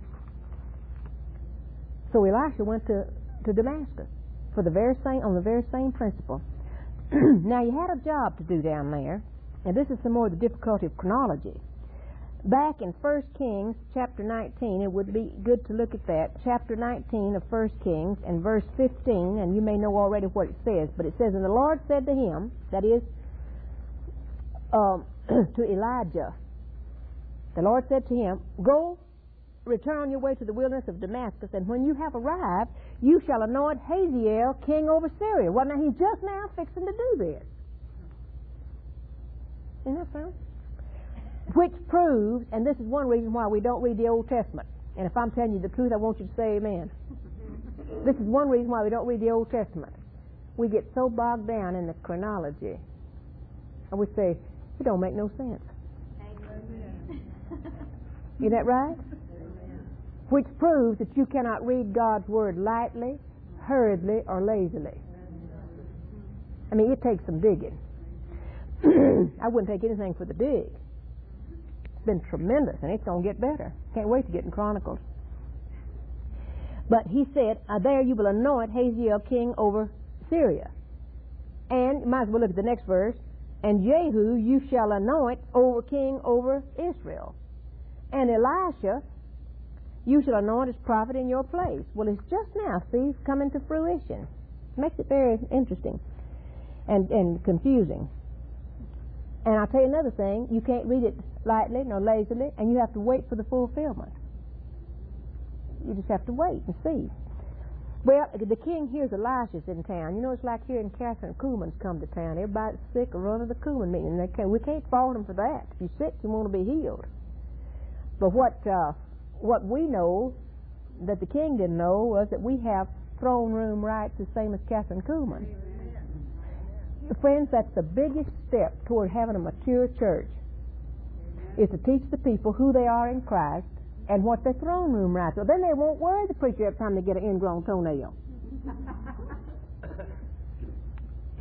So Elisha went to, to Damascus for the very same, on the very same principle. Now, you had a job to do down there, and this is some more of the difficulty of chronology. Back in First Kings chapter nineteen, it would be good to look at that, chapter nineteen of First Kings and verse fifteen, and you may know already what it says, but it says, and the Lord said to him, that is, um, to Elijah, the Lord said to him, go, return on your way to the wilderness of Damascus, and when you have arrived, you shall anoint Hazael king over Syria. Well, now he's just now fixing to do this. Isn't that so? Which proves, and this is one reason why we don't read the Old Testament. And if I'm telling you the truth, I want you to say amen. This is one reason why we don't read the Old Testament. We get so bogged down in the chronology. And we say, it don't make no sense. Amen. Isn't that right? Amen. Which proves that you cannot read God's Word lightly, hurriedly, or lazily. I mean, it takes some digging. I wouldn't take anything for the dig. It's been tremendous, and it's going to get better. Can't wait to get in Chronicles. But he said, uh, there you will anoint Hazael king over Syria. And, you might as well look at the next verse, and Jehu you shall anoint over king over Israel. And Elisha you shall anoint as prophet in your place. Well, it's just now, see, it's coming to fruition. Makes it very interesting and, and confusing. And I'll tell you another thing, you can't read it lightly nor lazily, and you have to wait for the fulfillment. You just have to wait and see. Well, the king hears Elisha's in town. You know, it's like hearing Catherine Kuhlman's come to town. Everybody's sick or running the Kuhlman meeting. They can't, we can't fault them for that. If you're sick, you want to be healed. But what uh, what we know that the king didn't know was that we have throne room rights the same as Catherine Kuhlman. Friends, that's the biggest step toward having a mature church, is to teach the people who they are in Christ and what their throne room rights are. Then they won't worry the preacher every time they get an ingrown toenail.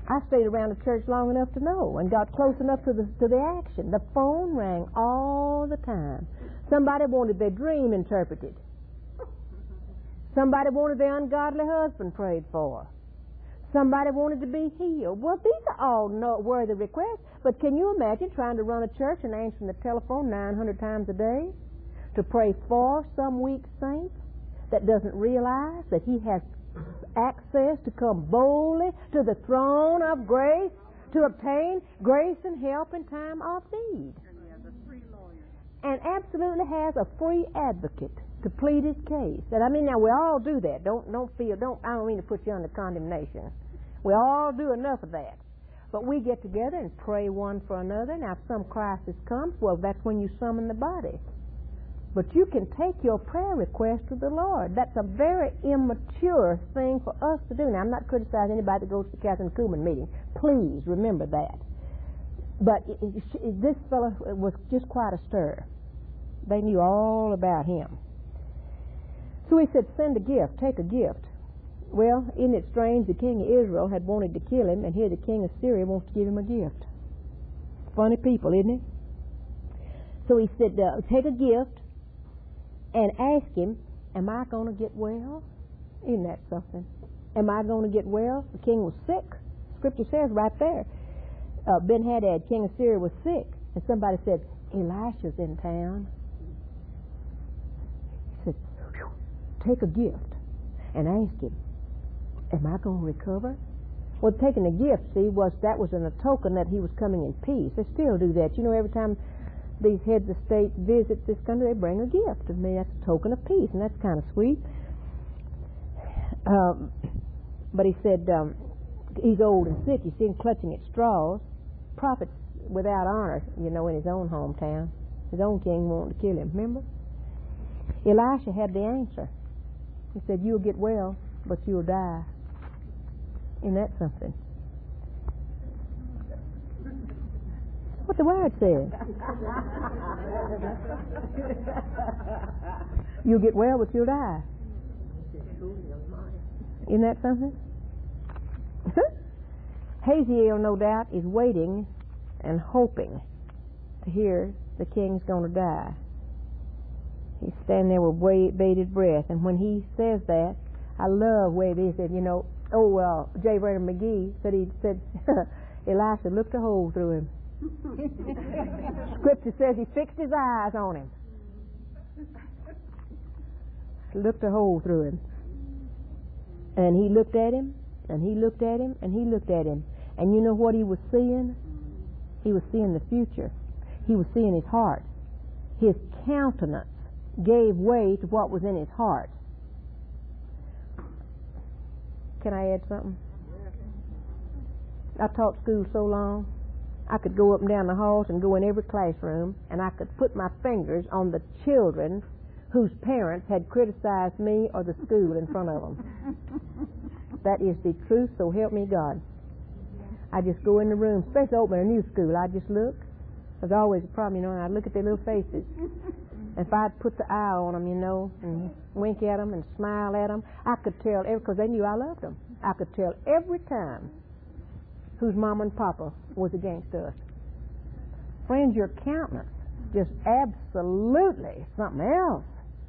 I stayed around the church long enough to know and got close enough to the to the action. The phone rang all the time. Somebody wanted their dream interpreted. Somebody wanted their ungodly husband prayed for. Somebody wanted to be healed. Well, these are all worthy requests, but can you imagine trying to run a church and answering the telephone nine hundred times a day to pray for some weak saint that doesn't realize that he has access to come boldly to the throne of grace to obtain grace and help in time of need? And absolutely has a free advocate to plead his case. And I mean, now we all do that. Don't don't feel don't. I don't mean to put you under condemnation. We all do enough of that. But we get together and pray one for another. Now, if some crisis comes, well, that's when you summon the body. But you can take your prayer request to the Lord. That's a very immature thing for us to do. Now, I'm not criticizing anybody that goes to the Catherine Kuhlman meeting. Please remember that. But it, it, this fellow was just quite a stir. They knew all about him. So he said, send a gift, take a gift. Well, isn't it strange? The king of Israel had wanted to kill him, and here the king of Syria wants to give him a gift. Funny people, isn't it? So he said, uh, take a gift and ask him, am I going to get well? Isn't that something? Am I going to get well? The king was sick. Scripture says right there. Uh, Ben-Hadad, king of Syria, was sick. And somebody said, Elisha's in town. He said, take a gift and ask him, am I going to recover? Well, taking a gift, see, was that was in a token that he was coming in peace. They still do that. You know, every time these heads of state visit this country, they bring a gift. I mean, that's a token of peace, and that's kind of sweet. Um, but he said um, he's old and sick. You see him clutching at straws. Prophets without honor, you know, in his own hometown. His own king wanted to kill him, remember? Elisha had the answer. He said, you'll get well, but you'll die. Isn't that something? What the word says. You'll get well, but you'll die. Isn't that something? Hazael, no doubt, is waiting and hoping to hear the king's going to die. He's standing there with bated breath, and when he says that, I love where he said, you know, oh, well, J. Vernon McGee said he said Elisha looked a hole through him. Scripture says he fixed his eyes on him. Looked a hole through him. And he looked at him, and he looked at him, and he looked at him. And you know what he was seeing? He was seeing the future. He was seeing his heart. His countenance gave way to what was in his heart. Can I add something? I taught school so long, I could go up and down the halls and go in every classroom, and I could put my fingers on the children whose parents had criticized me or the school in front of them. That is the truth, so help me God. I just go in the room, especially open a new school, I just look. There's always a problem, you know, and I'd look at their little faces. If I'd put the eye on them, you know, and wink at them and smile at them, I could tell, because they knew I loved them, I could tell every time whose mama and papa was against us. Friends, your countenance, just absolutely something else.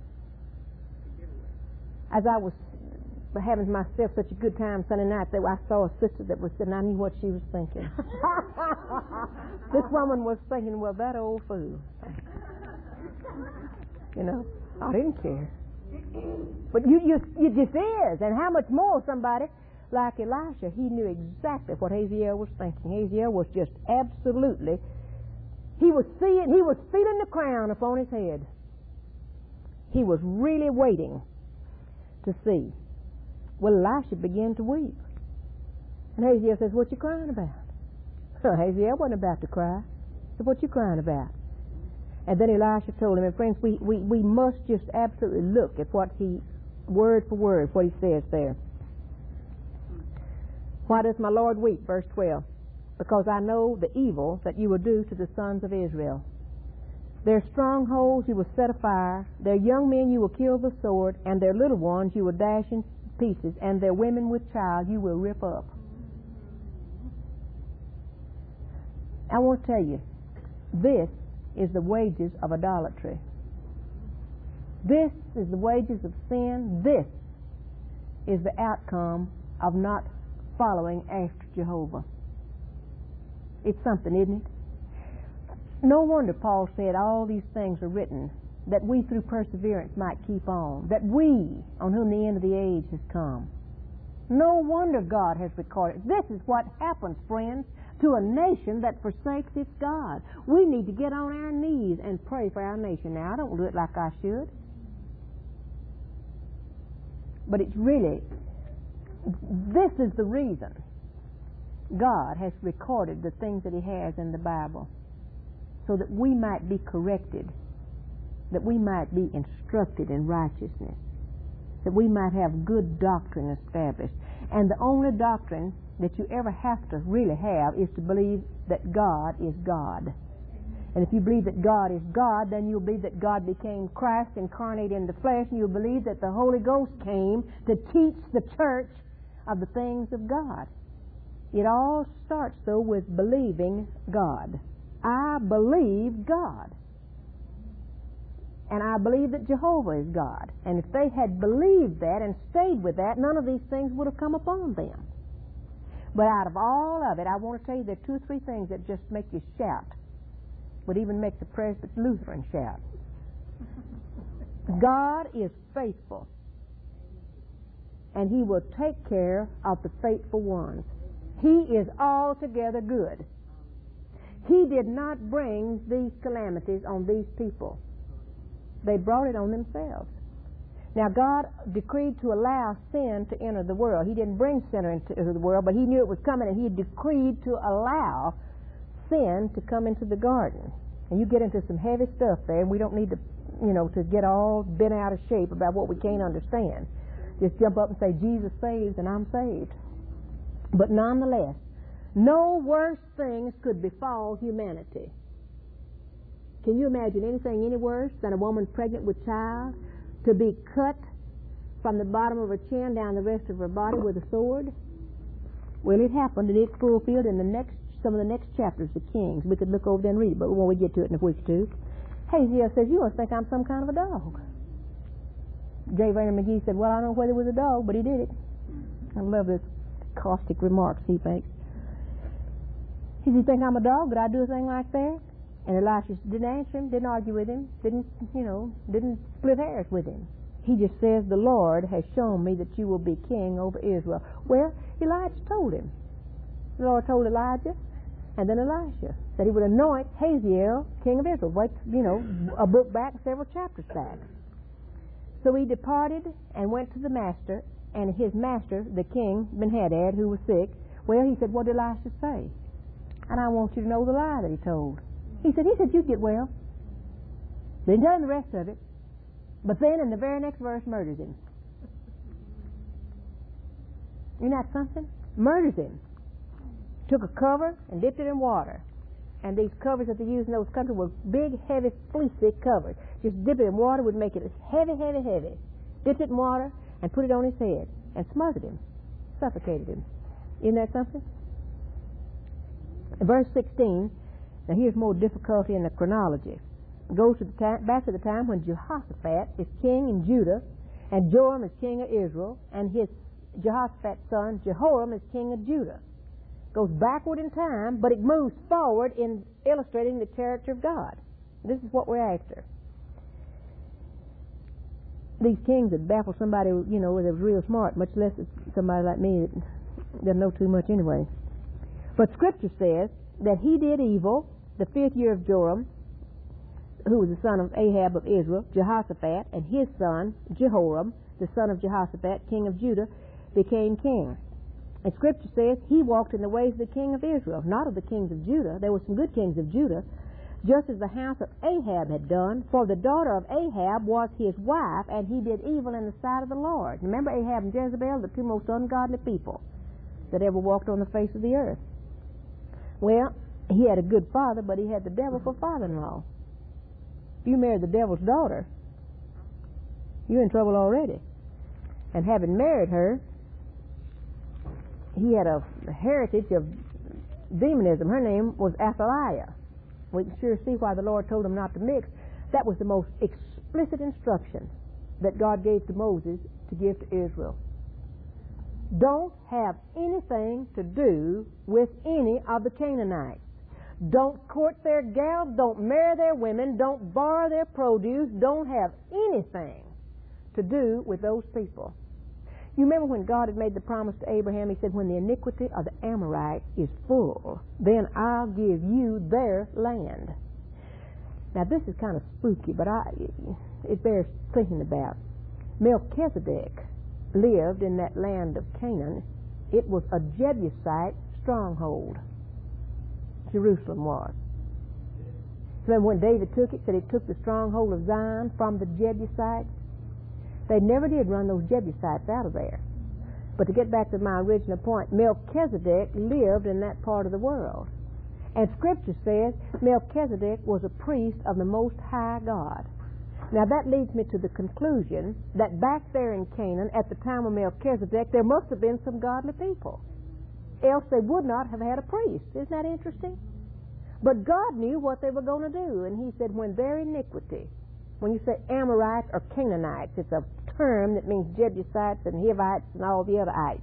As I was having myself such a good time Sunday night, that I saw a sister that was sitting, I knew what she was thinking. This woman was thinking, well, that old fool. You know, I didn't care. But you, you, you just is. And how much more somebody like Elisha, he knew exactly what Hazael was thinking. Hazael was just absolutely, he was seeing, he was feeling the crown upon his head. He was really waiting to see. Well, Elisha began to weep. And Hazael says, what you crying about? Hazael wasn't about to cry. He said, what you crying about? And then Elisha told him, and friends, we, we, we must just absolutely look at what he, word for word, what he says there. Why does my Lord weep? Verse twelve. Because I know the evil that you will do to the sons of Israel. Their strongholds you will set afire, their young men you will kill with the sword, and their little ones you will dash in pieces, and their women with child you will rip up. I want to tell you, this is the wages of idolatry. This is the wages of sin. This is the outcome of not following after Jehovah. It's something, isn't it? No wonder Paul said all these things are written, that we through perseverance might keep on, that we, on whom the end of the age has come. No wonder God has recorded. This is what happens, friends, to a nation that forsakes its God. We need to get on our knees and pray for our nation. Now, I don't do it like I should, but it's really, this is the reason God has recorded the things that He has in the Bible, so that we might be corrected, that we might be instructed in righteousness, that we might have good doctrine established. And the only doctrine that you ever have to really have is to believe that God is God. And if you believe that God is God, then you'll believe that God became Christ incarnate in the flesh, and you'll believe that the Holy Ghost came to teach the church of the things of God. It all starts, though, with believing God. I believe God. And I believe that Jehovah is God. And if they had believed that and stayed with that, none of these things would have come upon them. But out of all of it, I want to tell you there are two or three things that just make you shout, would even make the Presbyterian Lutheran shout. God is faithful, and He will take care of the faithful ones. He is altogether good. He did not bring these calamities on these people. They brought it on themselves. Now, God decreed to allow sin to enter the world. He didn't bring sin into the world, but He knew it was coming, and He decreed to allow sin to come into the garden. And you get into some heavy stuff there, and we don't need to, you know, to get all bent out of shape about what we can't understand. Just jump up and say, Jesus saves, and I'm saved. But nonetheless, no worse things could befall humanity. Can you imagine anything any worse than a woman pregnant with child to be cut from the bottom of her chin down the rest of her body with a sword? Well, it happened, and it's fulfilled in the next some of the next chapters of Kings. We could look over there and read it, but when we get to it in a week or two. Haziel says, you must think I'm some kind of a dog. J. Rayner McGee said, well, I don't know whether it was a dog, but he did it. I love this caustic remarks he makes. He said, you think I'm a dog? Did I do a thing like that? And Elisha didn't answer him, didn't argue with him, didn't, you know, didn't split hairs with him. He just says, the Lord has shown me that you will be king over Israel. Well, Elijah told him. The Lord told Elijah and then Elisha that He would anoint Hazael king of Israel. Wait, you know, a book back, several chapters back. So he departed and went to the master, and his master, the king, Ben-Hadad, who was sick, well, he said, what did Elisha say? And I want you to know the lie that he told. He said, he said, you get well. Didn't tell him the rest of it. But then in the very next verse, murders him. Isn't that something? Murders him. Took a cover and dipped it in water. And these covers that they used in those countries were big, heavy, fleecy covers. Just dip it in water would make it heavy, heavy, heavy. Dipped it in water and put it on his head and smothered him. Suffocated him. Isn't that something? In verse sixteen, now here's more difficulty in the chronology. It goes to the time, back to the time when Jehoshaphat is king in Judah, and Joram is king of Israel, and his Jehoshaphat's son Jehoram is king of Judah. Goes backward in time, but it moves forward in illustrating the character of God. This is what we're after. These kings would baffle somebody, you know, that was real smart, much less somebody like me that doesn't know too much anyway. But Scripture says that he did evil the fifth year of Joram, who was the son of Ahab of Israel, Jehoshaphat, and his son, Jehoram, the son of Jehoshaphat, king of Judah, became king. And Scripture says he walked in the ways of the king of Israel, not of the kings of Judah. There were some good kings of Judah, just as the house of Ahab had done, for the daughter of Ahab was his wife, and he did evil in the sight of the Lord. Remember Ahab and Jezebel, the two most ungodly people that ever walked on the face of the earth. Well, he had a good father, but he had the devil for father-in-law. If you married the devil's daughter, you're in trouble already. And having married her, he had a heritage of demonism. Her name was Athaliah. We can sure see why the Lord told them not to mix. That was the most explicit instruction that God gave to Moses to give to Israel. Don't have anything to do with any of the Canaanites. Don't court their gals, don't marry their women, don't borrow their produce, don't have anything to do with those people. You remember when God had made the promise to Abraham, he said, when the iniquity of the Amorites is full, then I'll give you their land. Now this is kind of spooky, but I, it bears thinking about. Melchizedek lived in that land of Canaan. It was a Jebusite stronghold. Jerusalem was. So when David took it, said he took the stronghold of Zion from the Jebusites. They never did run those Jebusites out of there. But to get back to my original point, Melchizedek lived in that part of the world. And Scripture says Melchizedek was a priest of the Most High God. Now that leads me to the conclusion that back there in Canaan, at the time of Melchizedek, there must have been some godly people. Else they would not have had a priest. Isn't that interesting? But God knew what they were going to do, and he said, when their iniquity, when you say Amorites or Canaanites, it's a term that means Jebusites and Hivites and all the other ites.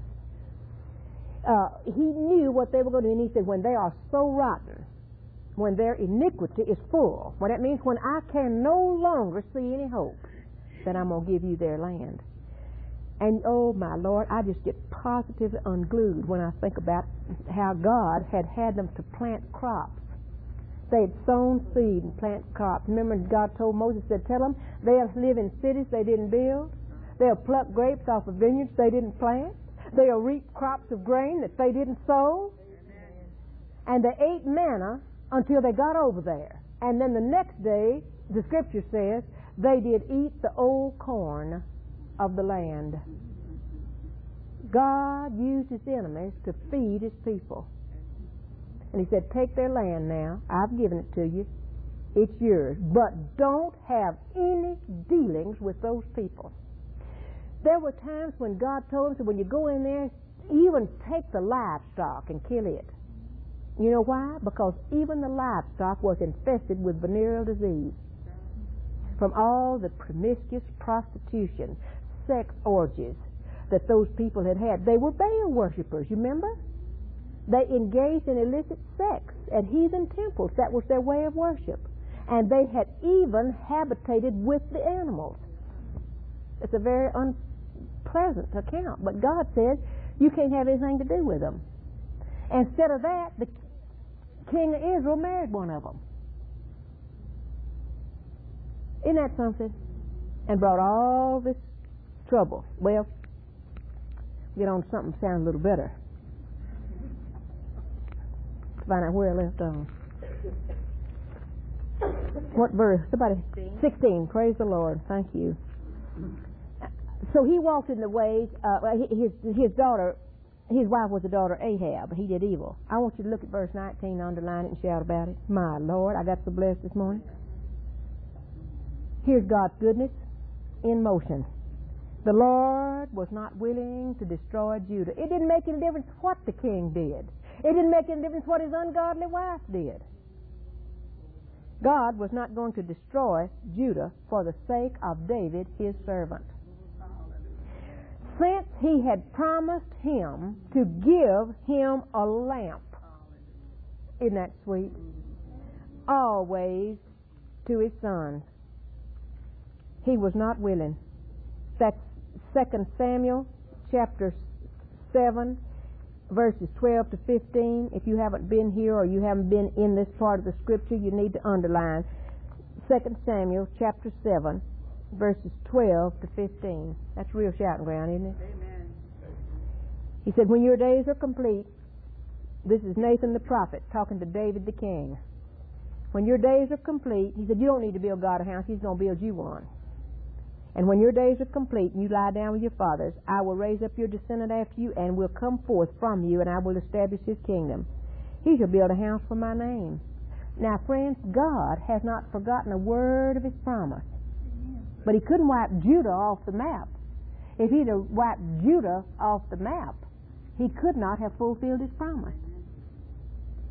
Uh, he knew what they were going to do, and he said, when they are so rotten, when their iniquity is full, what that means, when I can no longer see any hope, then I'm going to give you their land. And oh my Lord, I just get positively unglued when I think about how God had had them to plant crops. They had sown seed and plant crops. Remember God told Moses, said, tell them they'll live in cities they didn't build. They'll pluck grapes off of vineyards they didn't plant. They'll reap crops of grain that they didn't sow. And they ate manna until they got over there. And then the next day, the Scripture says, they did eat the old corn of the land. God used his enemies to feed his people. And he said, take their land now. I've given it to you. It's yours. But don't have any dealings with those people. There were times when God told him, so when you go in there, even take the livestock and kill it. You know why? Because even the livestock was infested with venereal disease from all the promiscuous prostitution, sex orgies that those people had had. They were Baal worshippers, you remember? They engaged in illicit sex at heathen temples. That was their way of worship. And they had even habitated with the animals. It's a very unpleasant account. But God says you can't have anything to do with them. Instead of that, the king of Israel married one of them. Isn't that something? And brought all this trouble. Well, get on to something that sounds a little better. Find out where I left on. What verse? Somebody. sixteen. Praise the Lord. Thank you. So he walked in the ways. Uh, his his daughter, his wife was the daughter of Ahab. He did evil. I want you to look at verse nineteen, underline it, and shout about it. My Lord, I got so blessed this morning. Here's God's goodness in motion. The Lord was not willing to destroy Judah. It didn't make any difference what the king did. It didn't make any difference what his ungodly wife did. God was not going to destroy Judah for the sake of David, his servant. Since he had promised him to give him a lamp, isn't that sweet? Always to his sons. He was not willing. That's Second Samuel chapter seven, verses twelve to fifteen. If you haven't been here or you haven't been in this part of the Scripture, you need to underline Second Samuel chapter seven, verses twelve to fifteen. That's real shouting ground, isn't it? Amen. He said, when your days are complete, this is Nathan the prophet talking to David the king. When your days are complete, he said, you don't need to build God a house, he's going to build you one. And when your days are complete and you lie down with your fathers, I will raise up your descendant after you and will come forth from you, and I will establish his kingdom. He shall build a house for my name. Now, friends, God has not forgotten a word of his promise. But he couldn't wipe Judah off the map. If he'd have wiped Judah off the map, he could not have fulfilled his promise.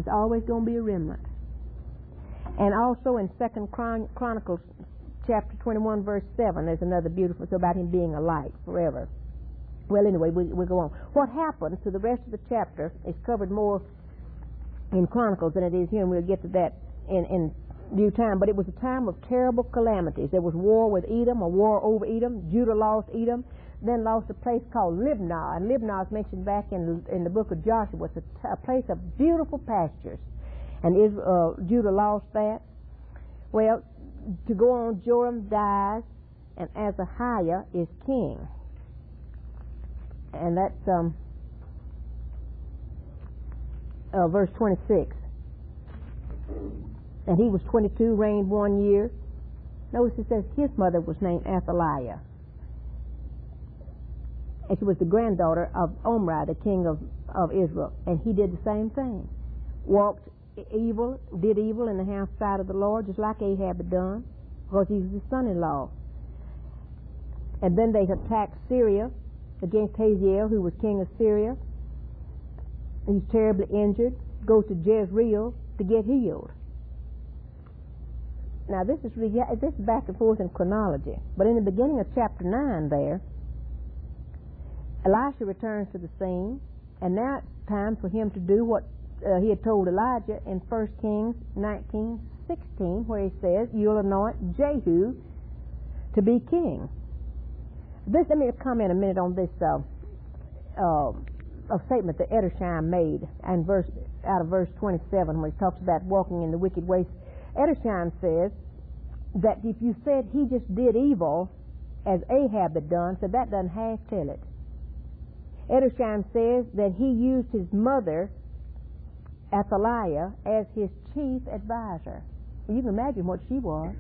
There's always going to be a remnant. And also in Second Chron- Chronicles chapter twenty-one, verse seven, there's another beautiful, so about him being a light forever. Well, anyway, we, we'll go on. What happens to the rest of the chapter is covered more in Chronicles than it is here, and we'll get to that in, in due time. But it was a time of terrible calamities. There was war with Edom, a war over Edom. Judah lost Edom, then lost a place called Libnah. And Libnah is mentioned back in, in the book of Joshua. It's a, a place of beautiful pastures. And Israel, uh, Judah lost that. Well, to go on, Joram dies, and Ahaziah is king. And that's um, uh, verse twenty-six. And he was twenty-two, reigned one year. Notice it says his mother was named Athaliah. And she was the granddaughter of Omri, the king of, of Israel. And he did the same thing. Walked evil, did evil in the house side of the Lord, just like Ahab had done, because he was his son-in-law. And then they attacked Syria against Hazael, who was king of Syria. He's terribly injured, goes to Jezreel to get healed. Now this is this is back and forth in chronology, but in the beginning of chapter nine there, Elisha returns to the scene, and now it's time for him to do what uh, he had told Elijah in First Kings nineteen sixteen, where he says, "You'll anoint Jehu to be king." This, let me comment a minute on this uh, uh, a statement that Edersheim made, and verse out of verse twenty-seven, when he talks about walking in the wicked ways. Edersheim says that if you said he just did evil as Ahab had done, so that doesn't half tell it. Edersheim says that he used his mother, Athaliah, as his chief advisor. Well, you can imagine what she was.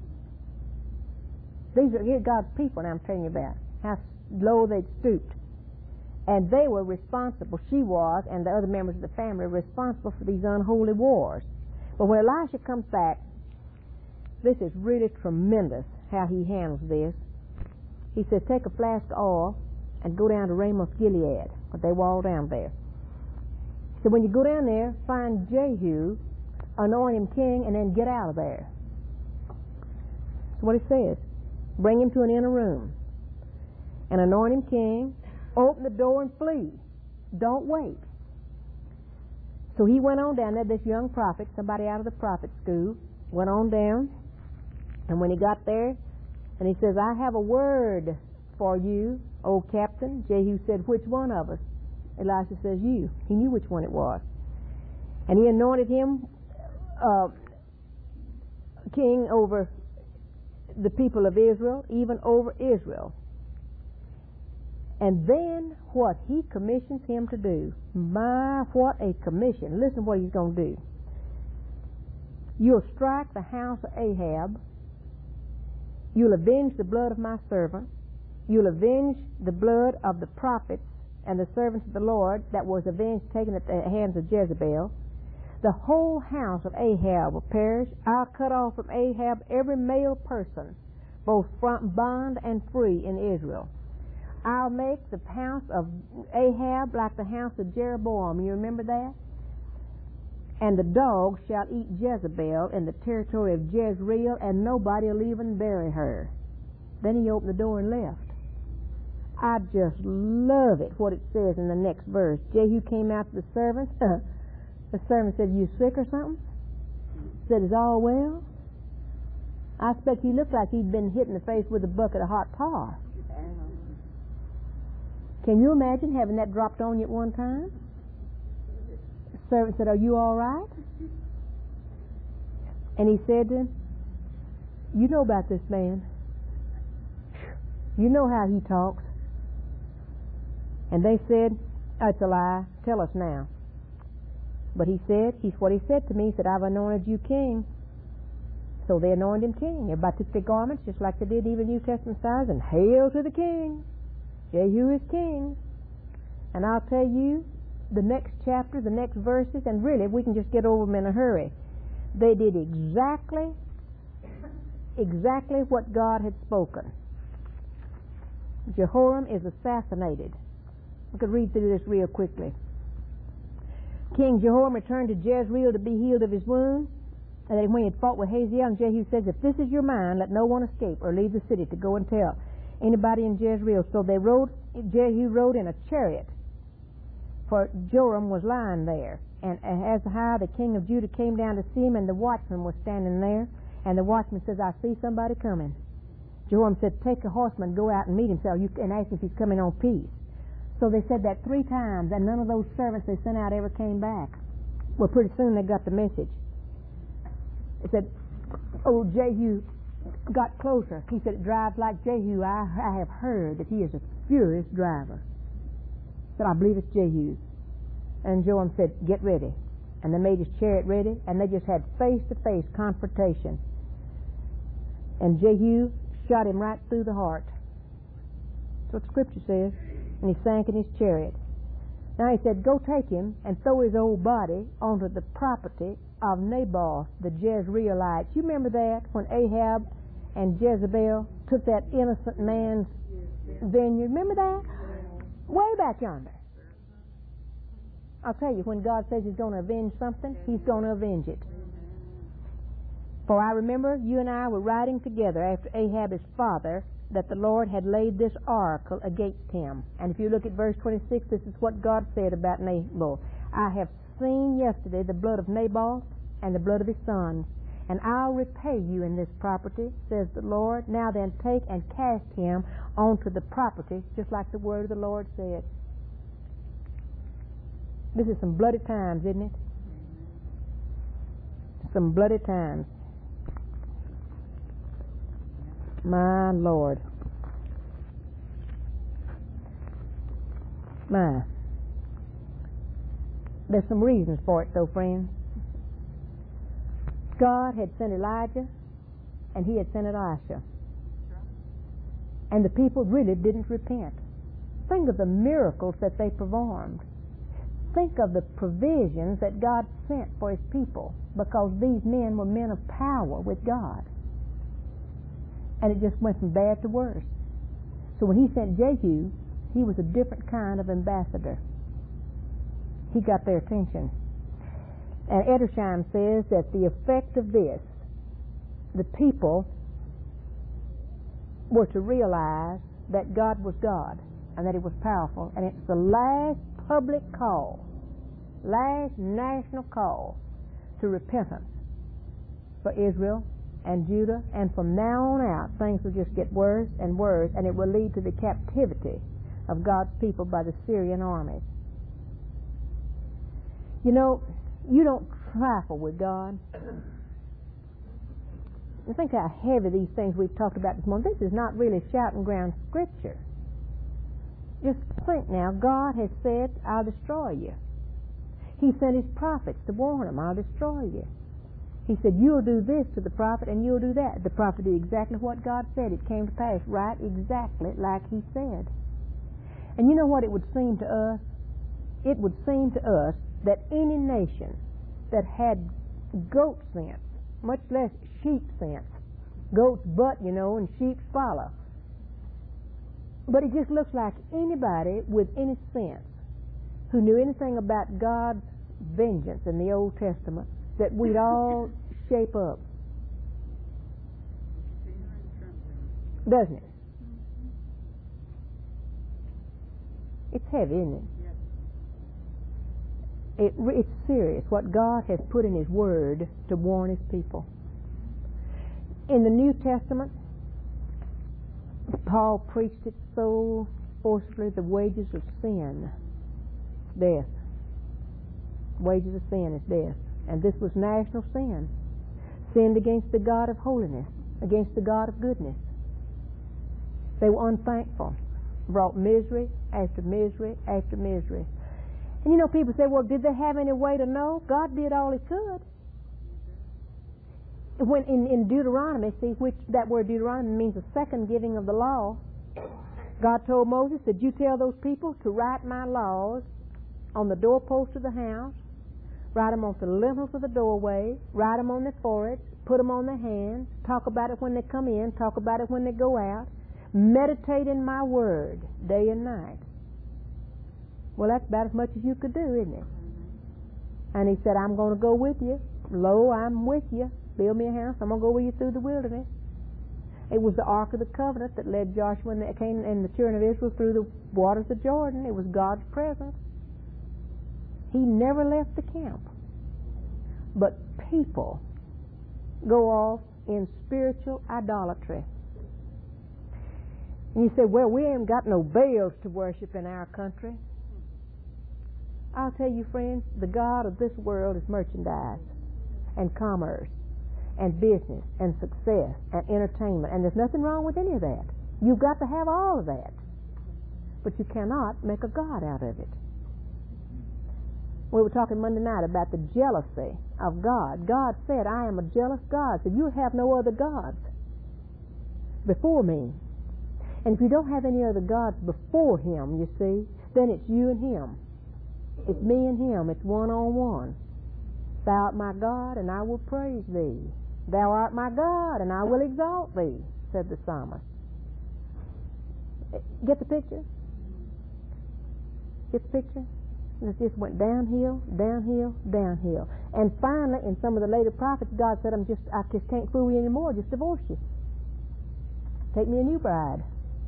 These are here God's people, and I'm telling you about how low they'd stooped. And they were responsible, she was, and the other members of the family were responsible for these unholy wars. But when Elisha comes back, this is really tremendous how he handles this. He says, take a flask of oil and go down to Ramoth Gilead. But they were all down there. So when you go down there, find Jehu, anoint him king, and then get out of there. That's what it says. Bring him to an inner room and anoint him king. Open the door and flee. Don't wait. So he went on down there, this young prophet, somebody out of the prophet school, went on down, and when he got there, and he says, I have a word for you, O captain. Jehu said, which one of us? Elisha says, you. He knew which one it was. And he anointed him uh, king over the people of Israel, even over Israel. And then what he commissions him to do. My, what a commission. Listen what he's going to do. You'll strike the house of Ahab. You'll avenge the blood of my servant. You'll avenge the blood of the prophets and the servants of the Lord that was avenged, taken at the hands of Jezebel. The whole house of Ahab will perish. I'll cut off from Ahab every male person, both bond and free in Israel. I'll make the house of Ahab like the house of Jeroboam. You remember that? And the dogs shall eat Jezebel in the territory of Jezreel, and nobody will even bury her. Then he opened the door and left. I just love it, what it says in the next verse. Jehu came out to the servants. The servant said, you sick or something? Said, is all well? I expect he looked like he'd been hit in the face with a bucket of hot tar. Can you imagine having that dropped on you at one time? The servant said, are you all right? And he said to him, you know about this man. You know how he talks. And they said, that's a lie. Tell us now. But he said, he's what he said to me. He said, I've anointed you king. So they anointed him king. Everybody took their garments just like they did even New Testament size, and hail to the king. Jehu is king. And I'll tell you, the next chapter, the next verses, and really we can just get over them in a hurry. They did exactly, exactly what God had spoken. Jehoram is assassinated. I could read through this real quickly. King Jehoram returned to Jezreel to be healed of his wound. And then when he had fought with Hazael, and Jehu says, if this is your mind, let no one escape or leave the city to go and tell anybody in Jezreel. So they rode, Jehu rode in a chariot, for Joram was lying there. And Ahaziah, the king of Judah, came down to see him, and the watchman was standing there. And the watchman says, I see somebody coming. Joram said, take a horseman, go out and meet him, so you and ask him if he's coming on peace. So they said that three times, and none of those servants they sent out ever came back. Well, pretty soon they got the message. It said, oh, Jehu got closer. He said, it drives like Jehu. I, I have heard that he is a furious driver. He said, I believe it's Jehu. And Joram said, get ready. And they made his chariot ready, and they just had face-to-face confrontation. And Jehu shot him right through the heart. That's what Scripture says. And he sank in his chariot. Now he said, go take him and throw his old body onto the property of Naboth the Jezreelite. You remember that, when Ahab and Jezebel took that innocent man's vineyard? Remember that? Way back yonder. I'll tell you, when God says he's going to avenge something, he's going to avenge it. For I remember you and I were riding together after Ahab his father, that the Lord had laid this oracle against him. And if you look at verse twenty-six, this is what God said about Naboth. I have seen yesterday the blood of Naboth and the blood of his sons, and I'll repay you in this property, says the Lord. Now then, take and cast him onto the property, just like the word of the Lord said. This is some bloody times, isn't it? Some bloody times. My Lord. My. There's some reasons for it, though, friends. God had sent Elijah, and he had sent Elisha. And the people really didn't repent. Think of the miracles that they performed. Think of the provisions that God sent for his people, because these men were men of power with God. And it just went from bad to worse. So when he sent Jehu, he was a different kind of ambassador. He got their attention. And Edersheim says that the effect of this, the people were to realize that God was God and that he was powerful. And it's the last public call, last national call to repentance for Israel and Judah, and from now on out things will just get worse and worse, and it will lead to the captivity of God's people by the Syrian armies. You know, you don't trifle with God. You think how heavy these things we've talked about this morning. This is not really shouting ground Scripture. Just think now, God has said, I'll destroy you. He sent his prophets to warn them, I'll destroy you. He said, you'll do this to the prophet and you'll do that. The prophet did exactly what God said. It came to pass right exactly like he said. And you know what it would seem to us? It would seem to us that any nation that had goat sense, much less sheep sense, goat's butt, you know, and sheep's follow. But it just looks like anybody with any sense who knew anything about God's vengeance in the Old Testament, that we'd all shape up. Doesn't it? It's heavy, isn't it? It, it's serious what God has put in his word to warn his people. In the New Testament, Paul preached it so forcefully, the wages of sin, death. Wages of sin is death. And this was national sin. Sinned against the God of holiness, against the God of goodness. They were unthankful. Brought misery after misery after misery. And you know, people say, well, did they have any way to know? God did all he could. When in, in Deuteronomy, see, which that word Deuteronomy means the second giving of the law. God told Moses, did you tell those people to write my laws on the doorpost of the house, write them on the lintels of the doorway, write them on their foreheads, put them on their hands, talk about it when they come in, talk about it when they go out, meditate in my word day and night. Well, that's about as much as you could do, isn't it? And he said, I'm going to go with you. Lo, I'm with you. Build me a house. I'm going to go with you through the wilderness. It was the Ark of the Covenant that led Joshua and the, and the children of Israel through the waters of Jordan. It was God's presence. He never left the camp. But people go off in spiritual idolatry. And you say, well, we ain't got no Baals to worship in our country. I'll tell you, friends, the God of this world is merchandise and commerce and business and success and entertainment. And there's nothing wrong with any of that. You've got to have all of that. But you cannot make a God out of it. We were talking Monday night about the jealousy of God. God said, I am a jealous God, so you have no other gods before me. And if you don't have any other gods before Him, you see, then it's you and Him. It's me and Him. It's one-on-one. Thou art my God, and I will praise Thee. Thou art my God, and I will exalt Thee, said the psalmist. Get the picture? Get the picture? It just went downhill, downhill, downhill. And finally, in some of the later prophets, God said, I'm just, I just can't fool you anymore. Just divorce you. Take me a new bride.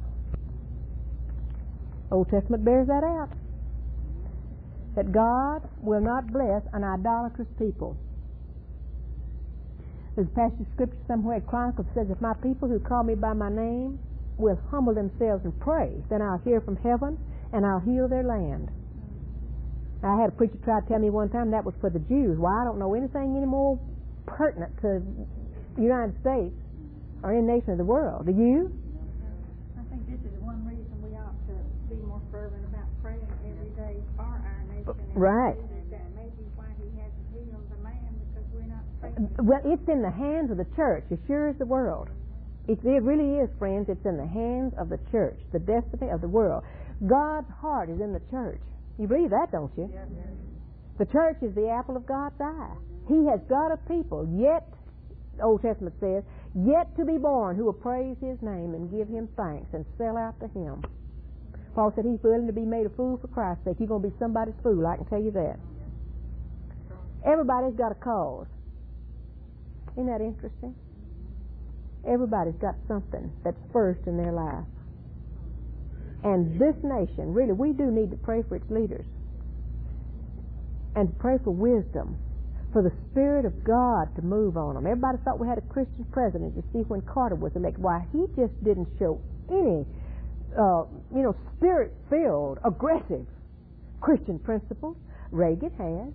Old Testament bears that out. That God will not bless an idolatrous people. There's a passage of scripture somewhere, Chronicles says, if my people who call me by my name will humble themselves and pray, then I'll hear from heaven and I'll heal their land. I had a preacher try to tell me one time that was for the Jews. Well, I don't know anything any more pertinent to the United States or any nation of the world. Do you? I think this is one reason we ought to be more fervent about praying every day for our nation. Right. And that may be why He hasn't healed the land, because we're not praying. Well, it's in the hands of the church, as sure as the world. It, it really is, friends. It's in the hands of the church, the destiny of the world. God's heart is in the church. You believe that, don't you? Yes, yes. The church is the apple of God's eye. He has got a people, yet, the Old Testament says, yet to be born, who will praise His name and give Him thanks and sell out to Him. Paul said he's willing to be made a fool for Christ's sake. You're going to be somebody's fool, I can tell you that. Everybody's got a cause. Isn't that interesting? Everybody's got something that's first in their life. And this nation, really, we do need to pray for its leaders. And to pray for wisdom, for the Spirit of God to move on them. Everybody thought we had a Christian president, you see, when Carter was elected. Why, he just didn't show any, uh, you know, Spirit-filled, aggressive Christian principles. Reagan has.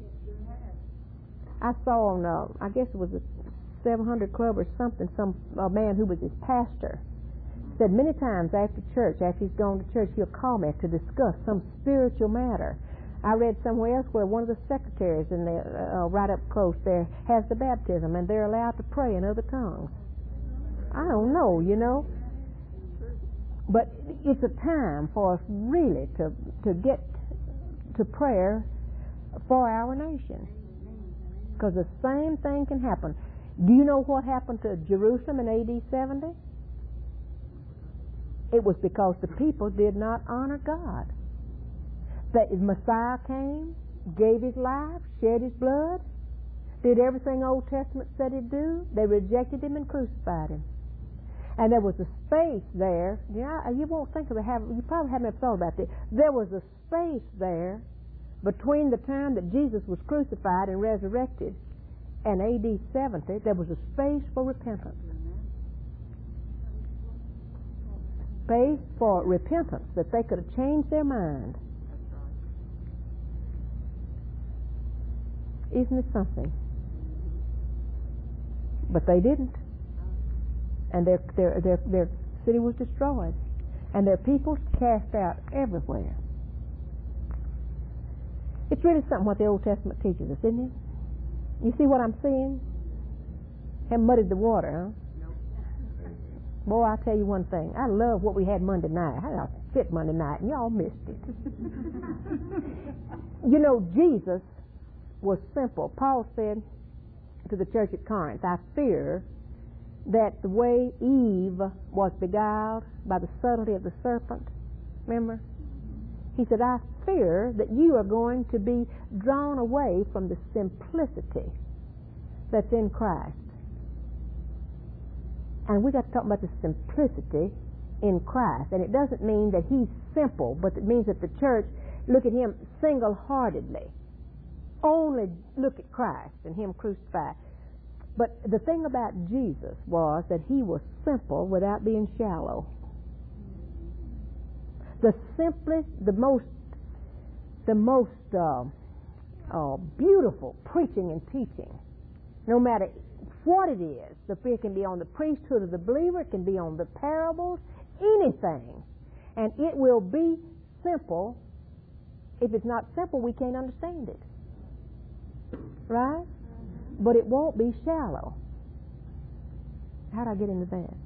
I saw on, uh, I guess it was a seven hundred Club or something, some uh, man who was his pastor said many times after church, after he's gone to church, he'll call me to discuss some spiritual matter. I read somewhere else where one of the secretaries in the uh, right up close there has the baptism, and they're allowed to pray in other tongues. I don't know, you know, but it's a time for us really to to get to prayer for our nation, because the same thing can happen. Do you know what happened to Jerusalem in A D seventy? It was because the people did not honor God. That Messiah came, gave His life, shed His blood, did everything Old Testament said He'd do. They rejected Him and crucified Him. And there was a space there. You know, you won't think of it. You probably haven't ever thought about this. There was a space there between the time that Jesus was crucified and resurrected and A D seventy. There was a space for repentance. Space for repentance, that they could have changed their mind. Isn't it something? But they didn't, and their their their their city was destroyed, and their people cast out everywhere. It's really something what the Old Testament teaches us, isn't it? You see what I'm seeing? Haven't muddied the water, huh? Boy, I'll tell you one thing. I love what we had Monday night. I had a fit Monday night, and y'all missed it. You know, Jesus was simple. Paul said to the church at Corinth, I fear that the way Eve was beguiled by the subtlety of the serpent, remember? He said, I fear that you are going to be drawn away from the simplicity that's in Christ. And we got to talk about the simplicity in Christ. And it doesn't mean that he's simple, but it means that the church look at him single-heartedly. Only look at Christ and him crucified. But the thing about Jesus was that he was simple without being shallow. The simplest, the most, the most uh, uh, beautiful preaching and teaching, no matter what it is. It can be on the priesthood of the believer, it can be on the parables, anything. And it will be simple. If it's not simple, we can't understand it. Right? But it won't be shallow. How do I get into that?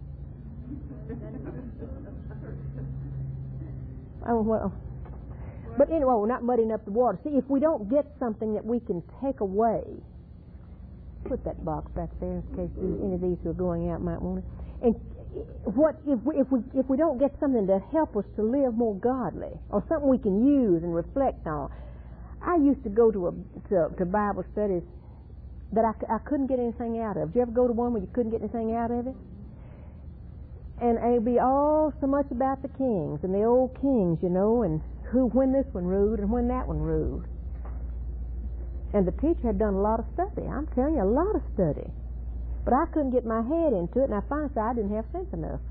Oh, well. But anyway, we're not muddying up the water. See, if we don't get something that we can take away, put that box back there in case any of these who are going out might want it. And what if we if we if we don't get something to help us to live more godly, or something we can use and reflect on? I used to go to a to, to Bible studies that I, I couldn't get anything out of. Did you ever go to one where you couldn't get anything out of it? And it'd be all so much about the kings and the old kings, you know, and who when this one ruled and when that one ruled. And the teacher had done a lot of study. I'm telling you, a lot of study. But I couldn't get my head into it, and I finally said I didn't have sense enough.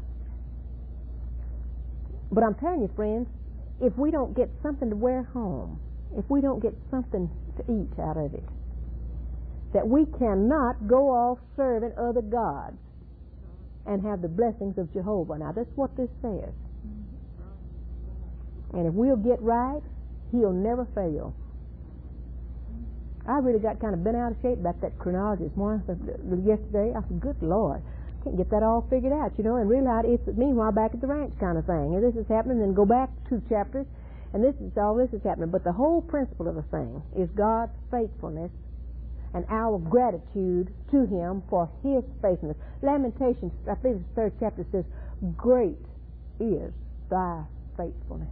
But I'm telling you, friends, if we don't get something to wear home, if we don't get something to eat out of it, that we cannot go off serving other gods and have the blessings of Jehovah. Now, that's what this says. And if we'll get right, he'll never fail. I really got kind of bent out of shape about that chronology this morning, yesterday. I said, good Lord, I can't get that all figured out, you know, and realize it's meanwhile back at the ranch kind of thing. And this is happening, then go back two chapters, and this is all this is happening. But the whole principle of the thing is God's faithfulness and our gratitude to him for his faithfulness. Lamentations, I think the third chapter says, great is thy faithfulness.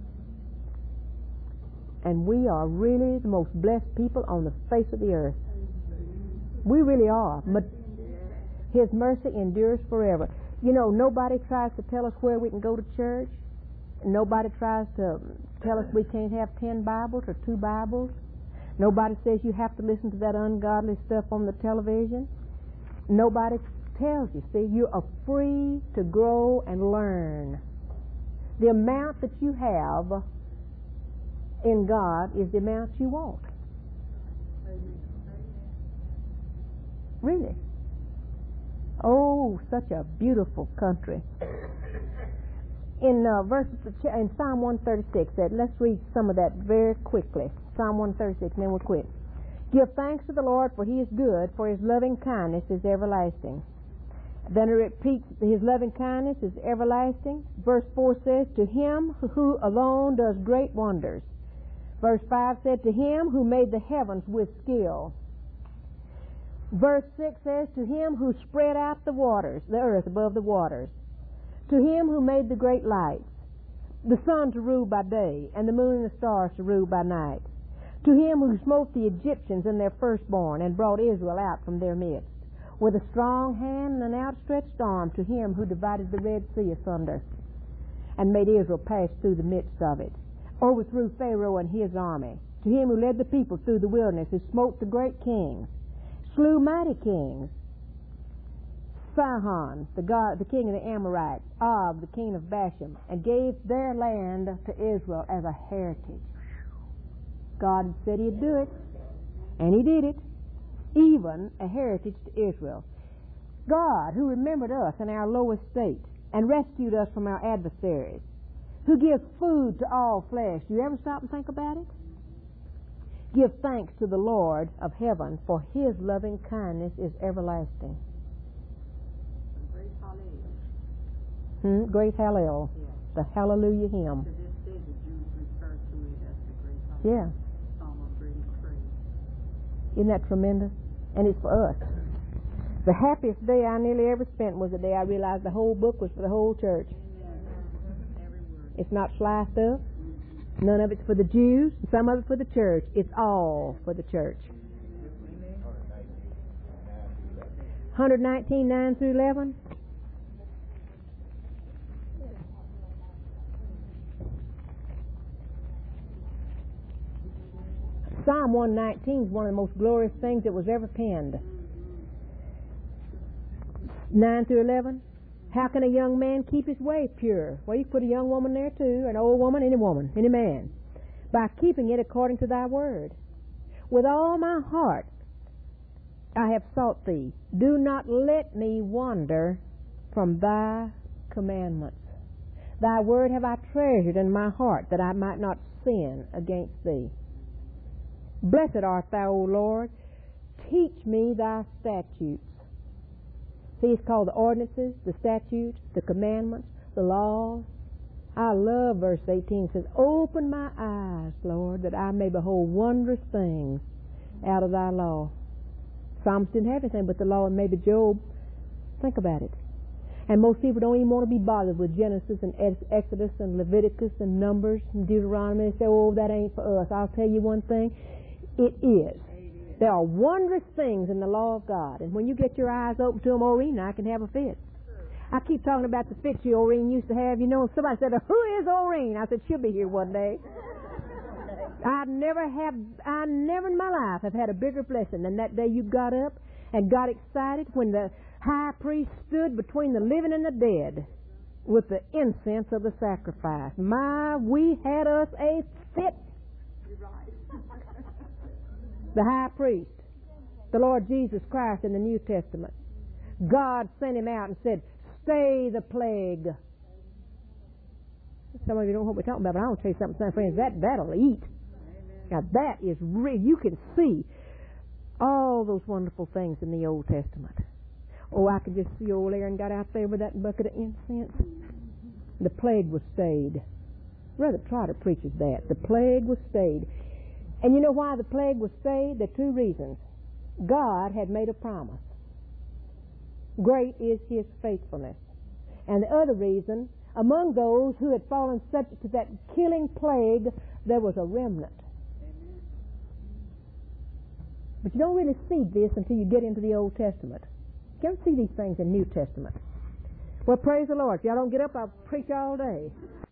And we are really the most blessed people on the face of the earth. We really are. But his mercy endures forever. You know, nobody tries to tell us where we can go to church. Nobody tries to tell us we can't have ten Bibles or two Bibles. Nobody says you have to listen to that ungodly stuff on the television. Nobody tells you. See, you are free to grow and learn. The amount that you have in God is the amount you want. Really. Oh, such a beautiful country. In uh, verse in Psalm one thirty-six, that let's read some of that very quickly. Psalm one thirty-six, and then we'll quit. Give thanks to the Lord, for he is good, for his loving kindness is everlasting. Then it repeats, his loving kindness is everlasting. Verse four says, to him who alone does great wonders. Verse five said, to him who made the heavens with skill. Verse six says, to him who spread out the waters, the earth above the waters. To him who made the great lights, the sun to rule by day, and the moon and the stars to rule by night. To him who smote the Egyptians in their firstborn, and brought Israel out from their midst. With a strong hand and an outstretched arm, to him who divided the Red Sea asunder, and made Israel pass through the midst of it. Overthrew Pharaoh and his army. To him who led the people through the wilderness, who smote the great kings, slew mighty kings, Sihon, the god, the king of the Amorites, Og, the king of Bashan, and gave their land to Israel as a heritage. God said he'd do it, and he did it, even a heritage to Israel. God, who remembered us in our lowest state and rescued us from our adversaries, who gives food to all flesh. Do you ever stop and think about it? Give thanks to the Lord of heaven, for his loving kindness is everlasting. Great hallelujah. Hmm? Great Hallel. Yeah. The Hallelujah hymn. To this day, the Jews refer to it as the great hallelujah. Yeah. Psalm of great praise. Isn't that tremendous? And it's for us. The happiest day I nearly ever spent was the day I realized the whole book was for the whole church. Every word. It's not sliced up. None of it's for the Jews, some of it for the church. It's all for the church. one nineteen, nine through eleven. Psalm one nineteen is one of the most glorious things that was ever penned. nine through eleven. How can a young man keep his way pure? Well, you put a young woman there too, an old woman, any woman, any man. By keeping it according to thy word. With all my heart I have sought thee. Do not let me wander from thy commandments. Thy word have I treasured in my heart, that I might not sin against thee. Blessed art thou, O Lord. Teach me thy statutes. See, it's called the ordinances, the statutes, the commandments, the laws. I love verse eighteen. It says, open my eyes, Lord, that I may behold wondrous things out of thy law. Psalms didn't have anything but the law, and maybe Job. Think about it. And most people don't even want to be bothered with Genesis and Exodus and Leviticus and Numbers and Deuteronomy. They say, oh, that ain't for us. I'll tell you one thing. It is. There are wondrous things in the law of God. And when you get your eyes open to them, Oreen, I can have a fit. I keep talking about the fits you, Oreen, used to have. You know, somebody said, who is Oreen? I said, she'll be here one day. I never have, I never in my life have had a bigger blessing than that day you got up and got excited when the high priest stood between the living and the dead with the incense of the sacrifice. My, we had us a fit. The high priest, the Lord Jesus Christ in the New Testament. God sent him out and said, stay the plague. Some of you don't know what we're talking about, but I want to tell you something, friends. That, that'll eat. Now that is real. You can see all those wonderful things in the Old Testament. Oh, I could just see old Aaron got out there with that bucket of incense. The plague was stayed. Brother Trotter preaches that. The plague was stayed. And you know why the plague was stayed? There are two reasons. God had made a promise. Great is his faithfulness. And the other reason, among those who had fallen subject to that killing plague, there was a remnant. But you don't really see this until you get into the Old Testament. You don't see these things in New Testament. Well, praise the Lord. If y'all don't get up, I'll preach all day.